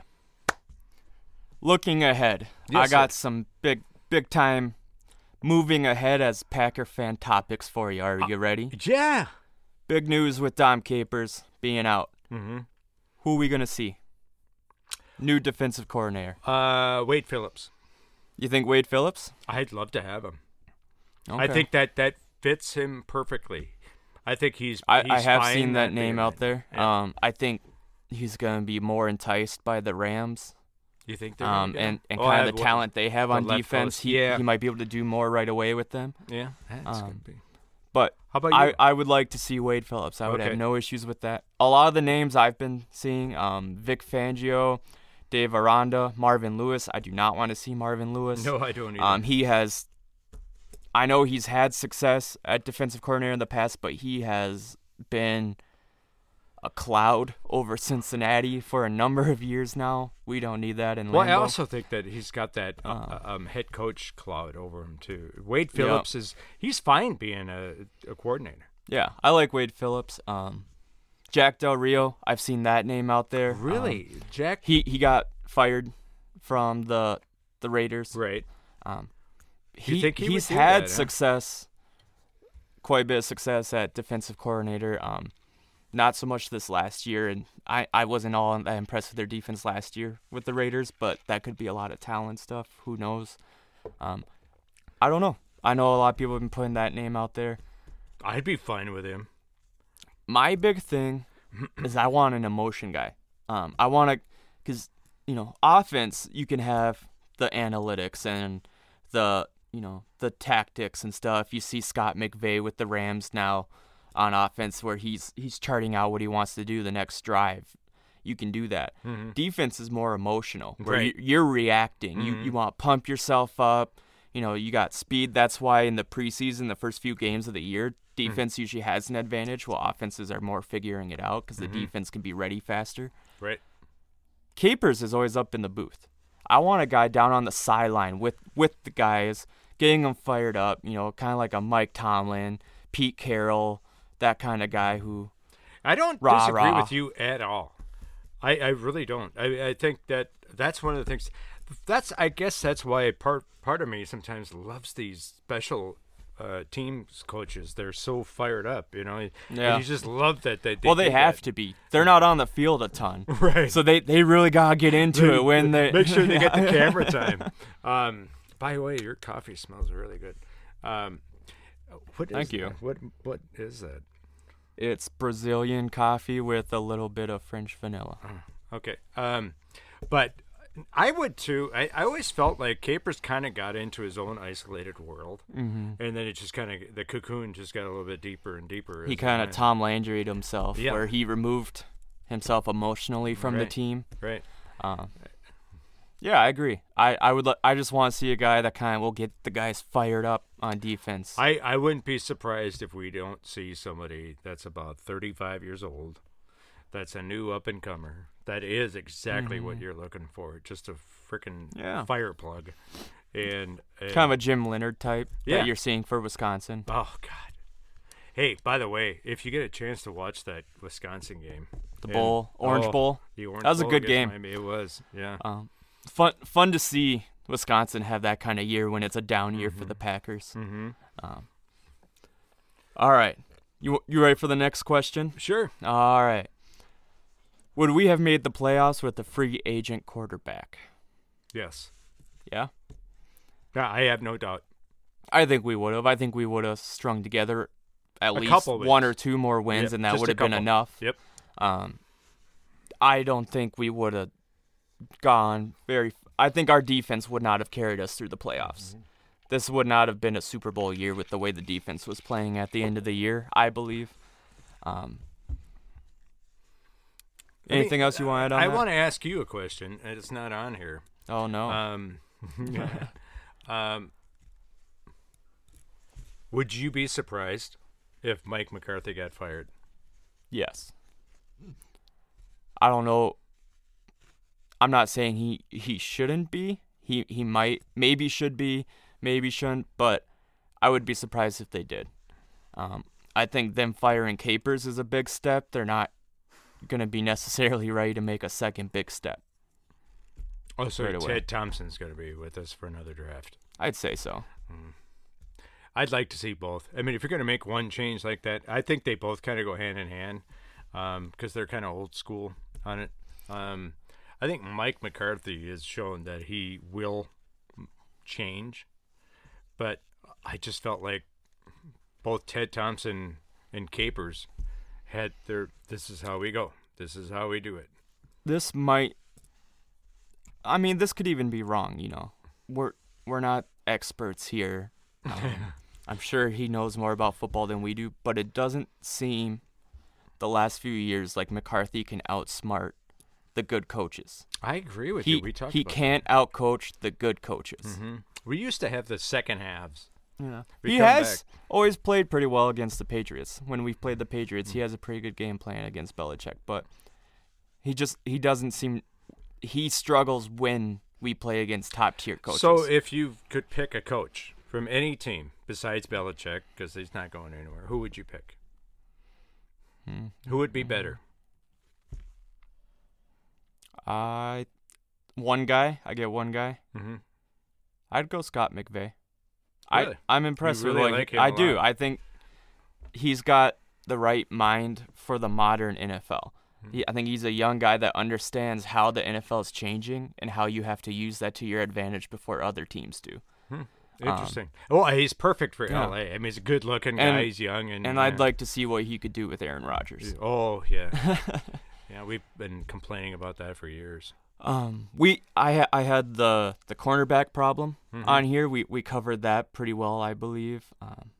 S3: Looking ahead,
S2: Yes,
S3: I got
S2: sir.
S3: some big, big time moving ahead as Packer fan topics for you. Are you ready?
S2: Yeah.
S3: Big news with Dom Capers being out.
S2: Mm-hmm.
S3: Who are we going to see? New defensive coordinator.
S2: Uh, Wade Phillips.
S3: You think Wade Phillips?
S2: I'd love to have him.
S3: Okay.
S2: I think that that fits him perfectly. I think he's.
S3: I,
S2: he's
S3: I have
S2: fine
S3: seen that
S2: at
S3: name
S2: being-
S3: out there.
S2: Yeah.
S3: Um, I think he's going to be more enticed by the Rams.
S2: You think they're
S3: Um,
S2: gonna get him?
S3: and, and
S2: Oh,
S3: kind
S2: I-
S3: of the talent they have
S2: the
S3: on
S2: left
S3: defense,
S2: post.
S3: he,
S2: Yeah.
S3: he might be able to do more right away with them.
S2: Yeah, that's
S3: Um,
S2: could be.
S3: But
S2: How about
S3: I,
S2: you?
S3: I would like to see Wade Phillips. I would
S2: Okay.
S3: have no issues with that. A lot of the names I've been seeing, um, Vic Fangio, Dave Aranda, Marvin Lewis. I do not want to see Marvin Lewis.
S2: No, I don't either.
S3: Um, he has, I know he's had success at defensive coordinator in the past, but he has been a cloud over Cincinnati for a number of years now. We don't need that in
S2: well, I
S3: Lambeau.
S2: also think that he's got that uh,
S3: Uh,
S2: um, head coach cloud over him too. Wade Phillips is he's fine being a, a coordinator.
S3: Yeah, I like Wade Phillips. Um, Jack Del Rio, I've seen that name out there.
S2: Really,
S3: Um,
S2: Jack?
S3: he he got fired from the the Raiders.
S2: Right.
S3: Um,
S2: You
S3: he
S2: think he would
S3: he's
S2: do
S3: had
S2: that, huh?
S3: success, quite a bit of success at defensive coordinator. Um, not so much this last year, and I, I wasn't all that impressed with their defense last year with the Raiders, but that could be a lot of talent stuff. Who knows? Um, I don't know. I know a lot of people have been putting that name out there.
S2: I'd be fine with him.
S3: My big thing is I want an emotion guy. Um, I want to, because, you know, offense, you can have the analytics and the, you know, the tactics and stuff. You see Scott McVay with the Rams now on offense where he's he's charting out what he wants to do the next drive. You can do that.
S2: Mhm.
S3: Defense is more emotional, where
S2: Right.
S3: you, you're reacting. You
S2: Mhm.
S3: you want to pump yourself up. You know, you got speed. That's why in the preseason, the first few games of the year, defense usually has an advantage, while offenses are more figuring it out because the defense can be ready faster.
S2: Right.
S3: Capers is always up in the booth. I want a guy down on the sideline with, with the guys, getting them fired up, you know, kind of like a Mike Tomlin, Pete Carroll, that kind of guy who,
S2: I don't
S3: Rah,
S2: disagree
S3: rah.
S2: with you at all. I, I really don't. I, I think that that's one of the things. That's I guess that's why part part of me sometimes loves these special uh, teams coaches. They're so fired up, you know. And
S3: Yeah.
S2: you just love that. They, they
S3: well, they
S2: do
S3: have
S2: that.
S3: to be. They're not on the field a ton.
S2: Right.
S3: So they, they really got to get into it when they.
S2: Make sure they get the camera time. Um, by the way, your coffee smells really good. Um, what is
S3: Thank you.
S2: that? What what is that?
S3: It's Brazilian coffee with a little bit of French vanilla.
S2: Okay. Um, but I would too. I, I always felt like Capers kind of got into his own isolated world, mm-hmm. and then it just kind of the cocoon just got a little bit deeper and deeper.
S3: He
S2: as it
S3: kind of
S2: went.
S3: Tom Landry'd himself,
S2: Yeah.
S3: where he removed himself emotionally from the
S2: Right.
S3: team.
S2: Right.
S3: Um, yeah, I agree. I I would. Lo- I just want to see a guy that kind of will get the guys fired up on defense.
S2: I, I wouldn't be surprised if we don't see somebody that's about thirty-five years old, that's a new up and comer. That is exactly what you're looking for. Just a freaking
S3: Yeah.
S2: fire plug, and, and
S3: kind of a Jim Leonard type
S2: Yeah.
S3: that you're seeing for Wisconsin.
S2: oh god. Hey, by the way, if you get a chance to watch that Wisconsin game,
S3: The
S2: and-
S3: bowl, Orange
S2: oh,
S3: Bowl.
S2: the Orange
S3: That was a
S2: Bowl
S3: good
S2: against
S3: game.
S2: Miami, it was, yeah.
S3: Um, fun fun to see Wisconsin have that kind of year when it's a down year for the Packers.
S2: Mm-hmm.
S3: Um, all right, you you ready for the next question?
S2: Sure.
S3: All right. Would we have made the playoffs with a free agent quarterback?
S2: Yes.
S3: Yeah,
S2: Yeah, I have no doubt.
S3: I think we would have. I think we would have strung together at
S2: A
S3: least
S2: couple
S3: one
S2: wins.
S3: or two more wins,
S2: Yep,
S3: and that
S2: just
S3: would
S2: a
S3: have been
S2: couple.
S3: enough.
S2: Yep.
S3: Um, I don't think we would have gone very. I think our defense would not have carried us through the playoffs.
S2: Mm-hmm.
S3: This would not have been a Super Bowl year with the way the defense was playing at the end of the year, I believe. Um, Anything
S2: I mean,
S3: else you want to add on
S2: I
S3: that?
S2: want to ask you a question, and it's not on here.
S3: Oh, no.
S2: Um, um, would you be surprised if Mike McCarthy got fired?
S3: Yes. I don't know. I'm not saying he, he shouldn't be. He he might, maybe should be, maybe shouldn't, but I would be surprised if they did. Um, I think them firing Capers is a big step. They're not going to be necessarily ready to make a second big step.
S2: Oh, so
S3: Right away.
S2: Ted Thompson's going to be with us for another draft.
S3: I'd say so.
S2: I'd like to see both. I mean, if you're going to make one change like that, I think they both kind of go hand in hand because they're kind of old school on it. Um, I think Mike McCarthy has shown that he will change, but I just felt like both Ted Thompson and Capers had their, this is how we go. This is how we do it.
S3: This might, I mean, this could even be wrong, you know. We're we're not experts here. Um, I'm sure he knows more about football than we do, but it doesn't seem the last few years like McCarthy can outsmart the good coaches.
S2: I agree with
S3: He
S2: you. We talked
S3: he
S2: about
S3: can't outcoach the good coaches.
S2: Mm-hmm. We used to have the second halves.
S3: Yeah.
S2: We
S3: He
S2: come
S3: has
S2: back.
S3: always played pretty well against the Patriots. When we've played the Patriots,
S2: Mm.
S3: he has a pretty good game plan against Belichick, but he just he doesn't seem he struggles when we play against top tier coaches.
S2: So if you could pick a coach from any team besides Belichick, because he's not going anywhere, who would you pick?
S3: Hmm.
S2: Who would be better?
S3: I one guy, I get one guy.
S2: Mm-hmm.
S3: I'd go Scott McVay.
S2: Really?
S3: I I'm impressed
S2: You
S3: with
S2: really
S3: what
S2: like
S3: he,
S2: him
S3: I
S2: a
S3: do.
S2: lot.
S3: I think he's got the right mind for the modern N F L.
S2: Hmm.
S3: He, I think he's a young guy that understands how the N F L is changing and how you have to use that to your advantage before other teams do.
S2: Interesting. well, he's perfect for
S3: yeah.
S2: L A. I mean, he's a good-looking guy.
S3: And-
S2: he's young, and
S3: And I'd
S2: yeah.
S3: like to see what he could do with Aaron Rodgers.
S2: Oh yeah, yeah. We've been complaining about that for years.
S3: Um, we I ha- I had the the cornerback problem
S2: Mhm.
S3: on here. We we covered that pretty well, I believe. Um,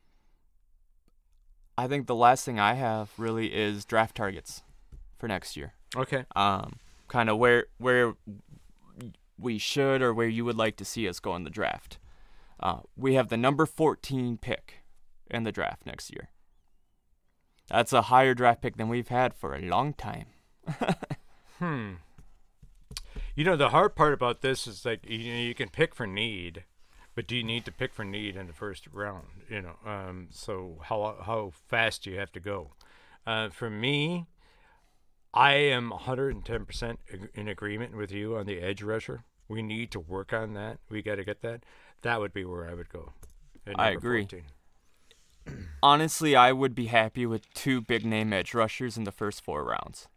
S3: I think the last thing I have really is draft targets for next year.
S2: Okay.
S3: Um, kind of where where we should or where you would like to see us go in the draft. Uh, we have the number fourteen pick in the draft next year. That's a higher draft pick than we've had for a long time.
S2: Hmm. You know, the hard part about this is like you know, you can pick for need, but do you need to pick for need in the first round? You know, um, so how how fast do you have to go? Uh, for me, I am one hundred ten percent in agreement with you on the edge rusher. We need to work on that. We got to get that. That would be where I would go. at
S3: I
S2: number
S3: agree.
S2: fourteen.
S3: Honestly, I would be happy with two big name edge rushers in the first four rounds.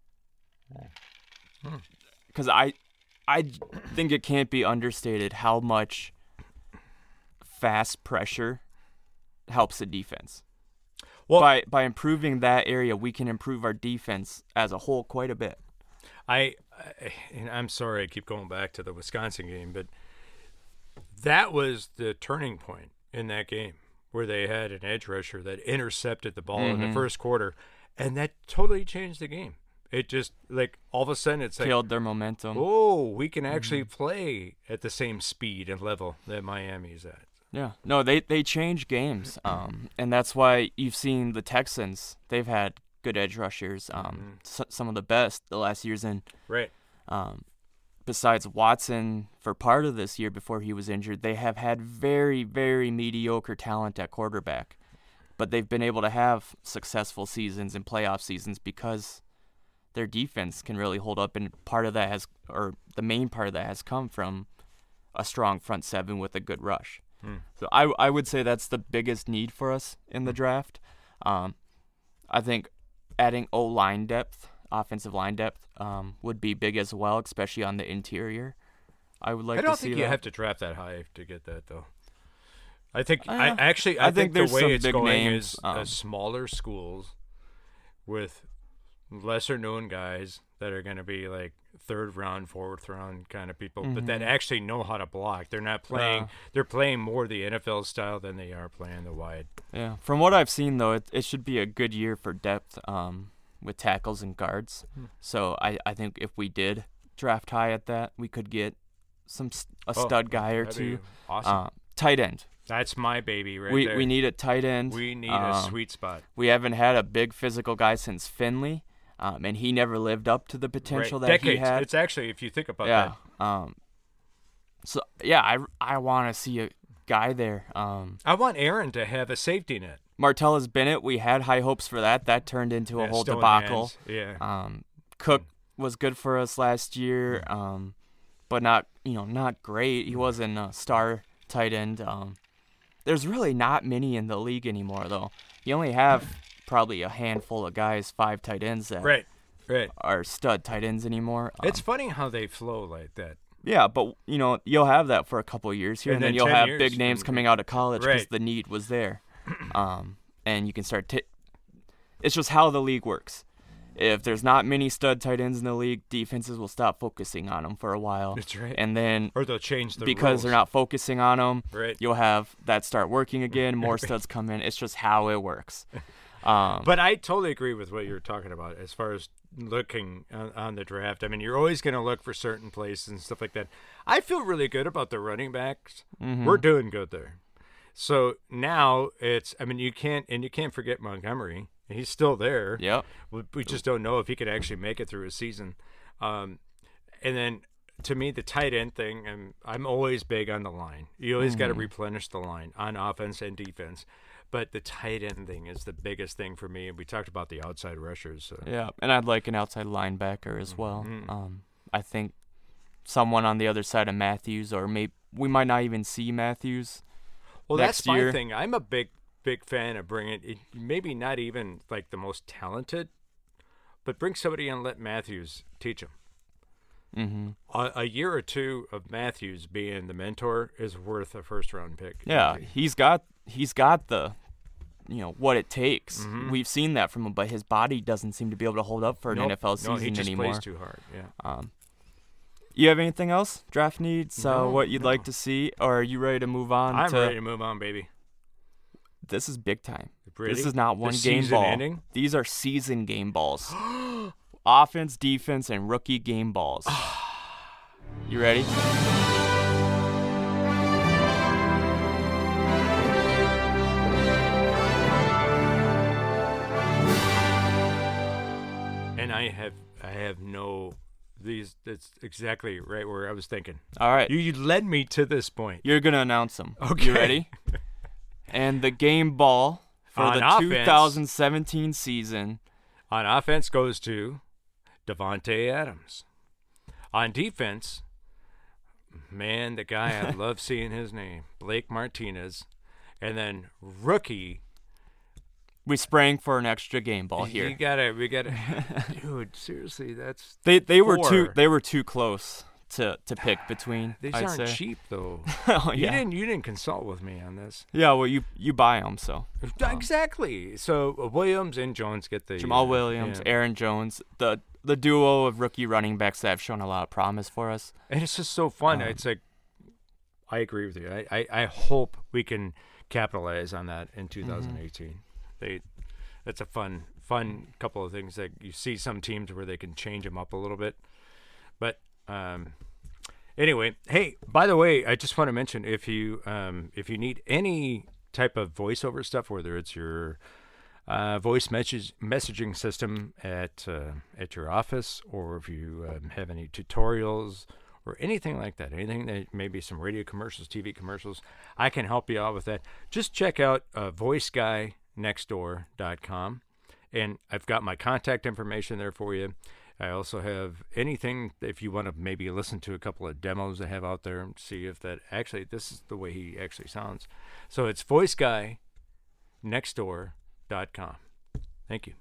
S3: Because I, I think it can't be understated how much fast pressure helps the defense.
S2: Well,
S3: by by improving that area, we can improve our defense as a whole quite a bit.
S2: I, I and I'm sorry I keep going back to the Wisconsin game, but that was the turning point in that game where they had an edge rusher that intercepted the ball in the
S3: Mhm.
S2: first quarter, and that totally changed the game. It just like all of a sudden it's like,
S3: Killed their momentum.
S2: oh, we can actually play at the same speed and level that Miami's at.
S3: Yeah, no, they they change games, um, and that's why you've seen the Texans. They've had good edge rushers, um, s- some of the best the last years. And
S2: Right.
S3: um, besides Watson, for part of this year before he was injured, they have had very very mediocre talent at quarterback, but they've been able to have successful seasons and playoff seasons because their defense can really hold up. And part of that has, or the main part of that has come from a strong front seven with a good rush. So I, I would say that's the biggest need for us in the draft. Um, I think adding O-line depth, offensive line depth, um, would be big as well, especially on the interior. I would like
S2: I don't
S3: to see
S2: think you
S3: that.
S2: have to draft that high to get that though. I think
S3: Uh,
S2: I actually I,
S3: I think
S2: the
S3: there's
S2: way
S3: some
S2: it's
S3: big
S2: going
S3: names,
S2: is uh,
S3: um,
S2: smaller schools with lesser known guys that are going to be like third round, fourth round kind of people, but that actually know how to block. They're not playing.
S3: Yeah.
S2: They're playing more the N F L style than they are playing the wide.
S3: Yeah. From what I've seen, though, it, it should be a good year for depth. Um, with tackles and guards.
S2: Hmm.
S3: So I, I think if we did draft high at that, we could get some st- a
S2: Oh,
S3: stud guy or
S2: that'd
S3: two.
S2: be awesome.
S3: Uh, tight end.
S2: That's my baby right
S3: we
S2: there.
S3: we need a tight end.
S2: We need
S3: Um,
S2: a sweet spot.
S3: We haven't had a big physical guy since Finley, um, and he never lived up to the potential
S2: Right.
S3: that
S2: Decades.
S3: he had.
S2: It's actually, if you think about
S3: yeah.
S2: that.
S3: Um. So yeah, I I want to see a guy there. Um.
S2: I want Aaron to have a safety net.
S3: Martellus Bennett, we had high hopes for that. That turned into a
S2: Yeah,
S3: whole
S2: still in
S3: debacle.
S2: hands. Yeah.
S3: Um, Cook was good for us last year, um, but not you know not great. He wasn't a star tight end. Um, there's really not many in the league anymore, though. You only have probably a handful of guys, five tight ends that
S2: Right. Right.
S3: are stud tight ends anymore. Um,
S2: It's funny how they flow like that.
S3: yeah, but you know you'll have that for a couple of years here,
S2: And
S3: and, then,
S2: then
S3: you'll
S2: ten
S3: have
S2: years,
S3: big names
S2: and-
S3: coming out of college because
S2: Right.
S3: the need was there, um, and you can start. T- it's just how the league works. If there's not many stud tight ends in the league, defenses will stop focusing on them for a while.
S2: That's right.
S3: And then
S2: Or they'll change the
S3: because
S2: rules.
S3: they're not focusing on them,
S2: Right.
S3: you'll have that start working again. More studs come in. It's just how it works. Um,
S2: But I totally agree with what you're talking about as far as looking on, on the draft. I mean, you're always going to look for certain places and stuff like that. I feel really good about the running backs.
S3: Mm-hmm.
S2: We're doing good there. So now it's, I mean, you can't, and you can't forget Montgomery. He's still there.
S3: Yep.
S2: We, we just don't know if he could actually make it through a season. Um, and then to me, the tight end thing, I'm, I'm always big on the line. You always got to replenish the line on offense and defense. But the tight end thing is the biggest thing for me. And we talked about the outside rushers. So.
S3: Yeah, and I'd like an outside linebacker as well.
S2: Mhm.
S3: Um, I think someone on the other side of Matthews, or maybe we might not even see Matthews.
S2: Well,
S3: next
S2: that's my
S3: year.
S2: thing. I'm a big, big fan of bringing it. Maybe not even like the most talented, but bring somebody and let Matthews teach him.
S3: Mm-hmm.
S2: A, a year or two of Matthews being the mentor is worth a first round pick.
S3: Yeah, he's got he's got the, you know, what it takes.
S2: Mhm.
S3: We've seen that from him, but his body doesn't seem to be able to hold up for an
S2: Nope.
S3: N F L season
S2: no, he just
S3: anymore.
S2: plays too hard. Yeah.
S3: Um, you have anything else? Draft needs? Uh,
S2: No,
S3: what you'd
S2: no.
S3: like to see, or are you ready to move on?
S2: I'm
S3: to,
S2: ready to move on, baby.
S3: This is big time.
S2: Ready?
S3: This is not
S2: The
S3: one game
S2: season
S3: ball.
S2: ending?
S3: These are season game balls. Offense, defense, and rookie game balls. You ready?
S2: And I have, I have no. These. That's exactly right where I was thinking.
S3: All right.
S2: You, you led me to this point.
S3: You're gonna announce them.
S2: Okay.
S3: You ready? And the game ball for
S2: On
S3: the
S2: offense.
S3: twenty seventeen season.
S2: On offense goes to Devontae Adams. On defense, man, the guy I love seeing his name, Blake Martinez, and then rookie.
S3: We sprang for an extra game ball here.
S2: You gotta, we gotta, dude. Seriously, that's
S3: They they were
S2: four.
S3: too they were too close to, to pick between.
S2: These
S3: I'd
S2: aren't
S3: say.
S2: cheap though.
S3: Oh,
S2: You
S3: yeah.
S2: didn't, you didn't consult with me on this.
S3: Yeah, well you you buy them so.
S2: Exactly. So uh, Williams and Jones get the
S3: Jamal
S2: uh,
S3: Williams,
S2: yeah.
S3: Aaron Jones, the the duo of rookie running backs that have shown a lot of promise for us.
S2: And it's just so fun.
S3: Um,
S2: it's like, I agree with you. I, I, I hope we can capitalize on that in two thousand eighteen. They, that's a fun fun couple of things that you see some teams where they can change them up a little bit. But um, anyway, hey, by the way, I just want to mention if you um, if you need any type of voiceover stuff, whether it's your uh, voice message messaging system at uh, at your office, or if you um, have any tutorials or anything like that, anything that maybe some radio commercials, T V commercials, I can help you out with that. Just check out uh, voice guy next door dot com, and I've got my contact information there for you. I also have anything if you want to maybe listen to a couple of demos I have out there and see if that actually this is the way he actually sounds. So it's voice guy next door dot com. Thank you.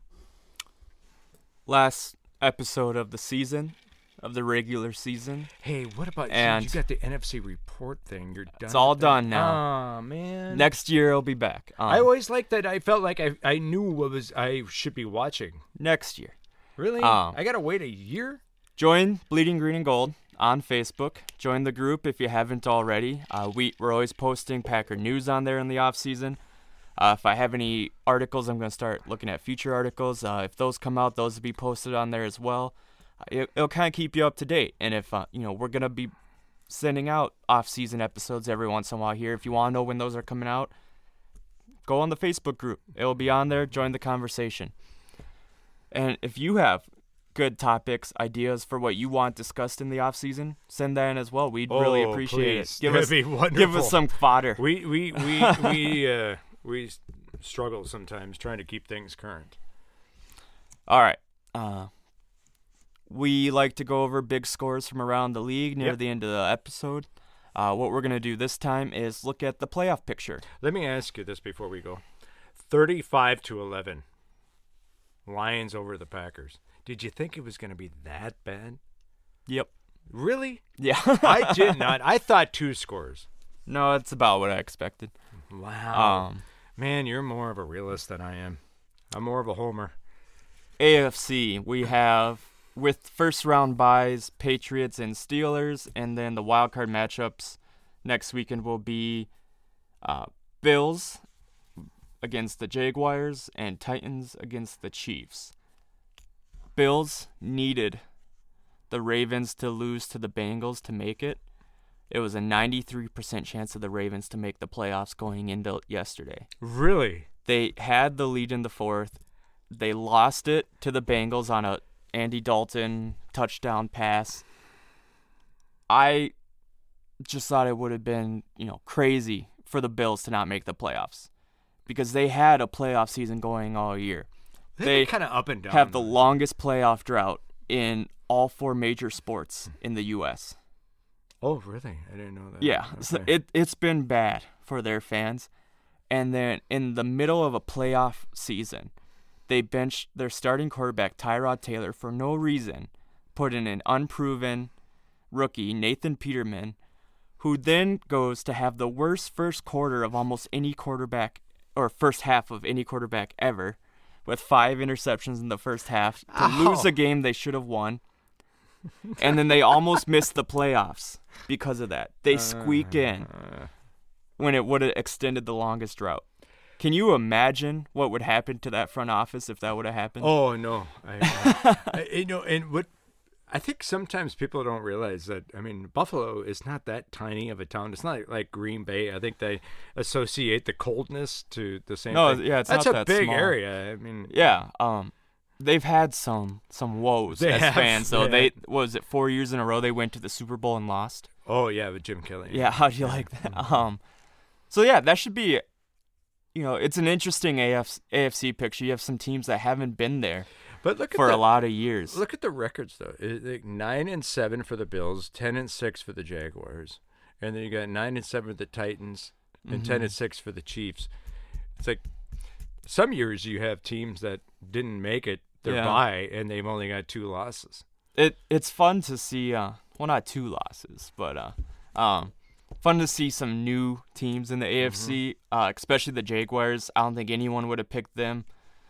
S3: Last episode of the season, of the regular season.
S2: Hey, what about
S3: And-
S2: you? Got the N F C report thing. You're done.
S3: It's all
S2: with that?
S3: done now.
S2: Oh man.
S3: Next year it'll be back. Um,
S2: I always liked that. I felt like I I knew what was I should be watching.
S3: next year.
S2: Really?
S3: Um,
S2: I gotta wait a year.
S3: Join Bleeding Green and Gold on Facebook. Join the group if you haven't already. Uh, we, we're always posting Packer news on there in the off season. Uh, if I have any articles, I'm going to start looking at future articles. Uh, if those come out, those will be posted on there as well. Uh, it, it'll kind of keep you up to date. And if, uh, you know, we're going to be sending out off-season episodes every once in a while here. If you want to know when those are coming out, go on the Facebook group. It will be on there. Join the conversation. And if you have good topics, ideas for what you want discussed in the off-season, send that in as well. We'd
S2: oh,
S3: really appreciate
S2: please.
S3: it. Give
S2: That'd
S3: us,
S2: be wonderful.
S3: give us some fodder.
S2: We, we, we, we, uh, we struggle sometimes trying to keep things current.
S3: All right. Uh, we like to go over big scores from around the league near
S2: yep.
S3: the end of the episode. Uh, what we're going to do this time is look at the playoff picture.
S2: Let me ask you this before we go. thirty-five to eleven. Lions over the Packers. Did you think it was going to be that bad?
S3: Yep.
S2: Really?
S3: Yeah.
S2: I did not. I thought two scores.
S3: No, it's about what I expected.
S2: Wow.
S3: Um,
S2: Man, you're more of a realist than I am. I'm more of a homer.
S3: A F C, we have, with first-round buys, Patriots and Steelers, and then the wildcard matchups next weekend will be uh, Bills against the Jaguars and Titans against the Chiefs. Bills needed the Ravens to lose to the Bengals to make it. It was a ninety-three percent chance of the Ravens to make the playoffs going into yesterday.
S2: Really?
S3: They had the lead in the fourth. They lost it to the Bengals on a Andy Dalton touchdown pass. I just thought it would have been, you know, crazy for the Bills to not make the playoffs because they had a playoff season going all year.
S2: They,
S3: They
S2: kind of up and down.
S3: have the longest playoff drought in all four major sports in the U S
S2: Oh, really? I didn't know that.
S3: Yeah, so
S2: Okay.
S3: it, it's been bad for their fans. And then in the middle of a playoff season, they benched their starting quarterback, Tyrod Taylor, for no reason, put in an unproven rookie, Nathan Peterman, who then goes to have the worst first quarter of almost any quarterback, or first half of any quarterback ever, with five interceptions in the first half, to
S2: Ow.
S3: lose a game they should have won. And then they almost missed the playoffs because of that. They squeak in
S2: Uh,
S3: when it would have extended the longest drought. Can you imagine what would happen to that front office if that would have happened?
S2: oh, no. I, I, you know, and what I think sometimes people don't realize that, I mean, Buffalo is not that tiny of a town. It's not like Green Bay. I think they associate the coldness to the same
S3: No,
S2: thing.
S3: yeah, it's
S2: That's
S3: not
S2: a
S3: that
S2: big
S3: small.
S2: area. I mean,
S3: Yeah, um, they've had some some woes
S2: They
S3: as
S2: have,
S3: fans. So
S2: yeah.
S3: they what was it four years in a row they went to the Super Bowl and lost.
S2: oh, yeah, with Jim Kelly.
S3: Yeah, how do you like that? Um, so yeah, that should be, you know, it's an interesting A F C picture. You have some teams that haven't been there
S2: But look at
S3: for
S2: the,
S3: a lot of years.
S2: Look at the records, though. It, like nine and seven for the Bills, ten and six for the Jaguars, and then you got nine and seven for the Titans, and ten and six for the Chiefs. It's like some years you have teams that didn't make it their
S3: Yeah.
S2: bye, and they've only got two losses.
S3: It it's fun to see. Uh, well, not two losses, but uh, um, fun to see some new teams in the A F C, uh, especially the Jaguars. I don't think anyone would have picked them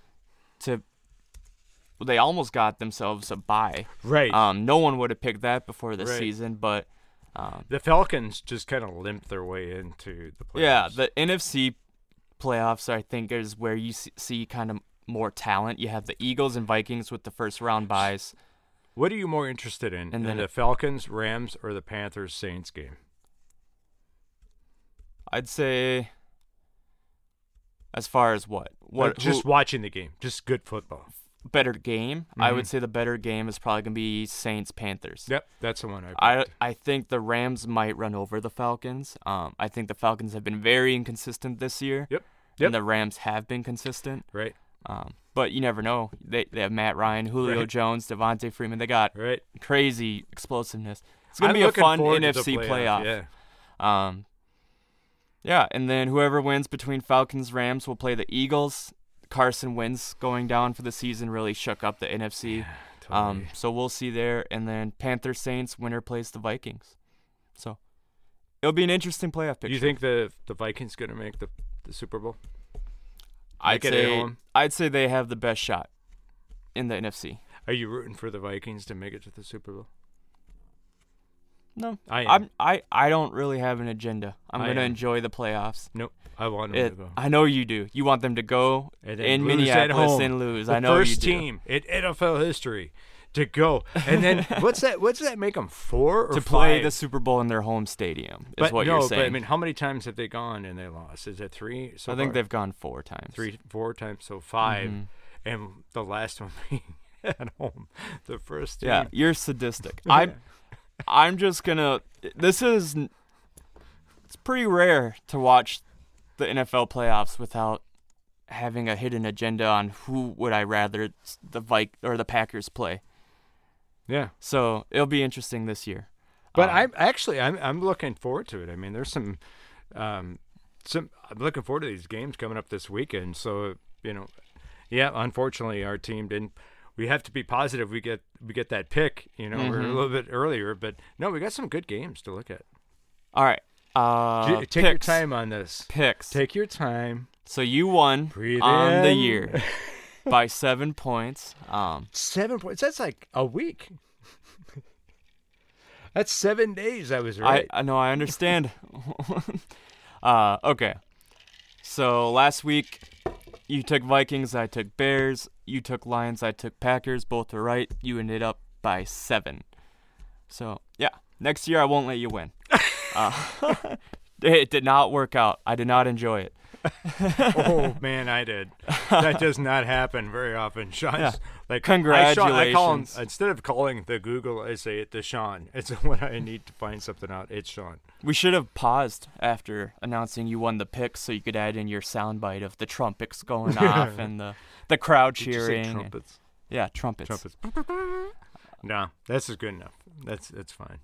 S3: to. Well, they almost got themselves a bye.
S2: Right.
S3: Um, no one would have picked that before the
S2: Right.
S3: season, but um,
S2: the Falcons just kind of limped their way into the playoffs.
S3: yeah, the N F C playoffs I think is where you see, see kind of more talent. You have the Eagles and Vikings with the first round buys.
S2: What are you more interested in?
S3: And
S2: in
S3: then
S2: the
S3: it-
S2: Falcons, Rams, or the Panthers Saints game?
S3: I'd say, as far as what what
S2: What? Just
S3: who-
S2: watching the game, just good football.
S3: better game, I
S2: Mhm.
S3: would say the better game is probably gonna be Saints Panthers.
S2: Yep, that's the one I.
S3: I
S2: picked.
S3: I think the Rams might run over the Falcons. Um, I think the Falcons have been very inconsistent this year.
S2: Yep. Yep.
S3: And the Rams have been consistent.
S2: Right.
S3: Um, but you never know. They they have Matt Ryan, Julio
S2: Right.
S3: Jones, Devontae Freeman. They got
S2: Right.
S3: crazy explosiveness. It's gonna
S2: I'm
S3: be a
S2: looking
S3: fun
S2: forward to
S3: N F
S2: the
S3: C
S2: playoff,
S3: playoff.
S2: Yeah.
S3: Um, yeah, and then whoever wins between Falcons Rams will play the Eagles. Carson Wentz going down for the season really shook up the N F C.
S2: Totally.
S3: Um, so we'll see there. And then Panthers Saints, winner plays the Vikings. So it'll be an interesting playoff picture.
S2: Do you think the the Vikings going to make the, the Super Bowl?
S3: I'd
S2: make it at
S3: say
S2: home?
S3: I'd say they have the best shot in the N F C.
S2: Are you rooting for the Vikings to make it to the Super Bowl?
S3: No,
S2: I am.
S3: I'm, I I don't really have an agenda. I'm
S2: I
S3: going to
S2: am.
S3: enjoy the playoffs.
S2: Nope. I want them
S3: It,
S2: to go.
S3: I know you do. You want them to go
S2: And then
S3: in
S2: lose at
S3: Minneapolis
S2: home.
S3: and lose.
S2: The
S3: I know
S2: first
S3: you do.
S2: team in N F L history to go. And then what's that? What's that make them four or
S3: to play
S2: five?
S3: the Super Bowl in their home stadium is
S2: but
S3: what
S2: no,
S3: you're saying.
S2: But I mean, how many times have they gone and they lost? Is it three? So
S3: I think
S2: far?
S3: they've gone four times.
S2: three, four times, so five,
S3: Mhm.
S2: and the last one being at home. The first team.
S3: Yeah, you're sadistic. I'm I'm just gonna. This is. It's pretty rare to watch the N F L playoffs without having a hidden agenda on who would I rather the Vik or the Packers play.
S2: Yeah.
S3: So it'll be interesting this year.
S2: But
S3: Um,
S2: I'm actually I'm I'm looking forward to it. I mean, there's some, um, some I'm looking forward to these games coming up this weekend. So you know, yeah. Unfortunately, our team didn't. We have to be positive. We get we get that pick. You know, we're a
S3: Mhm.
S2: little bit earlier, but no, we got some good games to look at.
S3: All right. Uh,
S2: J- Take your
S3: picks.
S2: time on this.
S3: Picks.
S2: Take your time.
S3: So you won
S2: Breathe
S3: on the
S2: in.
S3: year by seven points. Um,
S2: Seven points. That's like a week. That's seven days. I was right.
S3: I I know I understand. uh, okay. So last week you took Vikings, I took Bears. You took Lions, I took Packers. Both were right. You ended up by seven. So yeah, next year I won't let you win. uh, it did not work out. I did not enjoy it.
S2: Oh man, I did. That does not happen very often. Sean's
S3: Yeah.
S2: like
S3: Congratulations.
S2: I, Sean, I call him instead of calling the Google, I say it to Sean. It's when I need to find something out. It's Sean.
S3: We should have paused after announcing you won the pick so you could add in your soundbite of the trumpets going off and the, the crowd
S2: Did you
S3: cheering.
S2: say
S3: and-
S2: trumpets?
S3: yeah, trumpets.
S2: Trumpets. No, this is good enough. That's that's fine.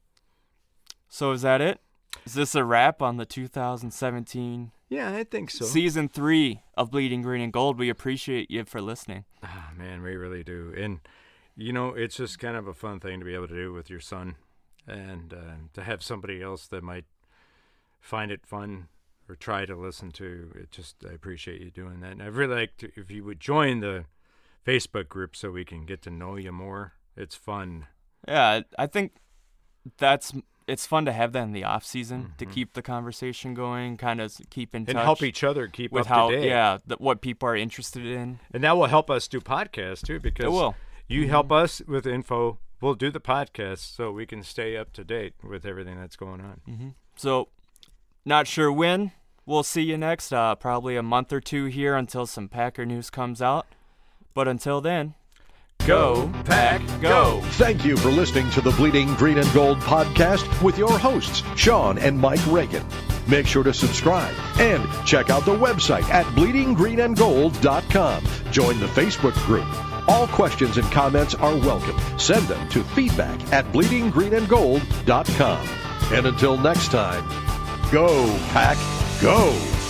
S3: So is that it? Is this a wrap on the two thousand seventeen
S2: Yeah, I think so.
S3: season three of Bleeding Green and Gold? We appreciate you for listening.
S2: Ah, man, we really do. And, you know, it's just kind of a fun thing to be able to do with your son and uh, to have somebody else that might find it fun or try to listen to. It just, I appreciate you doing that. And I'd really like to, if you would join the Facebook group so we can get to know you more. It's fun.
S3: Yeah, I think that's it's fun to have that in the off season to
S2: Mhm.
S3: keep the conversation going, kind of keep in
S2: And
S3: touch
S2: help each other keep
S3: with
S2: up
S3: how
S2: to date.
S3: yeah the, what people are interested in.
S2: And that will help us do podcasts too, because
S3: It will.
S2: you help us with info. We'll do the podcast so we can stay up to date with everything that's going on.
S3: Mm-hmm. So, not sure when. We'll see you next. Uh, probably a month or two here until some Packer news comes out. But until then, go Pack go!
S1: Thank you for listening to the Bleeding Green and Gold podcast with your hosts, Sean and Mike Reagan. Make sure to subscribe and check out the website at bleeding green and gold dot com. Join the Facebook group. All questions and comments are welcome. Send them to feedback at bleeding green and gold dot com. And until next time, go Pack, go!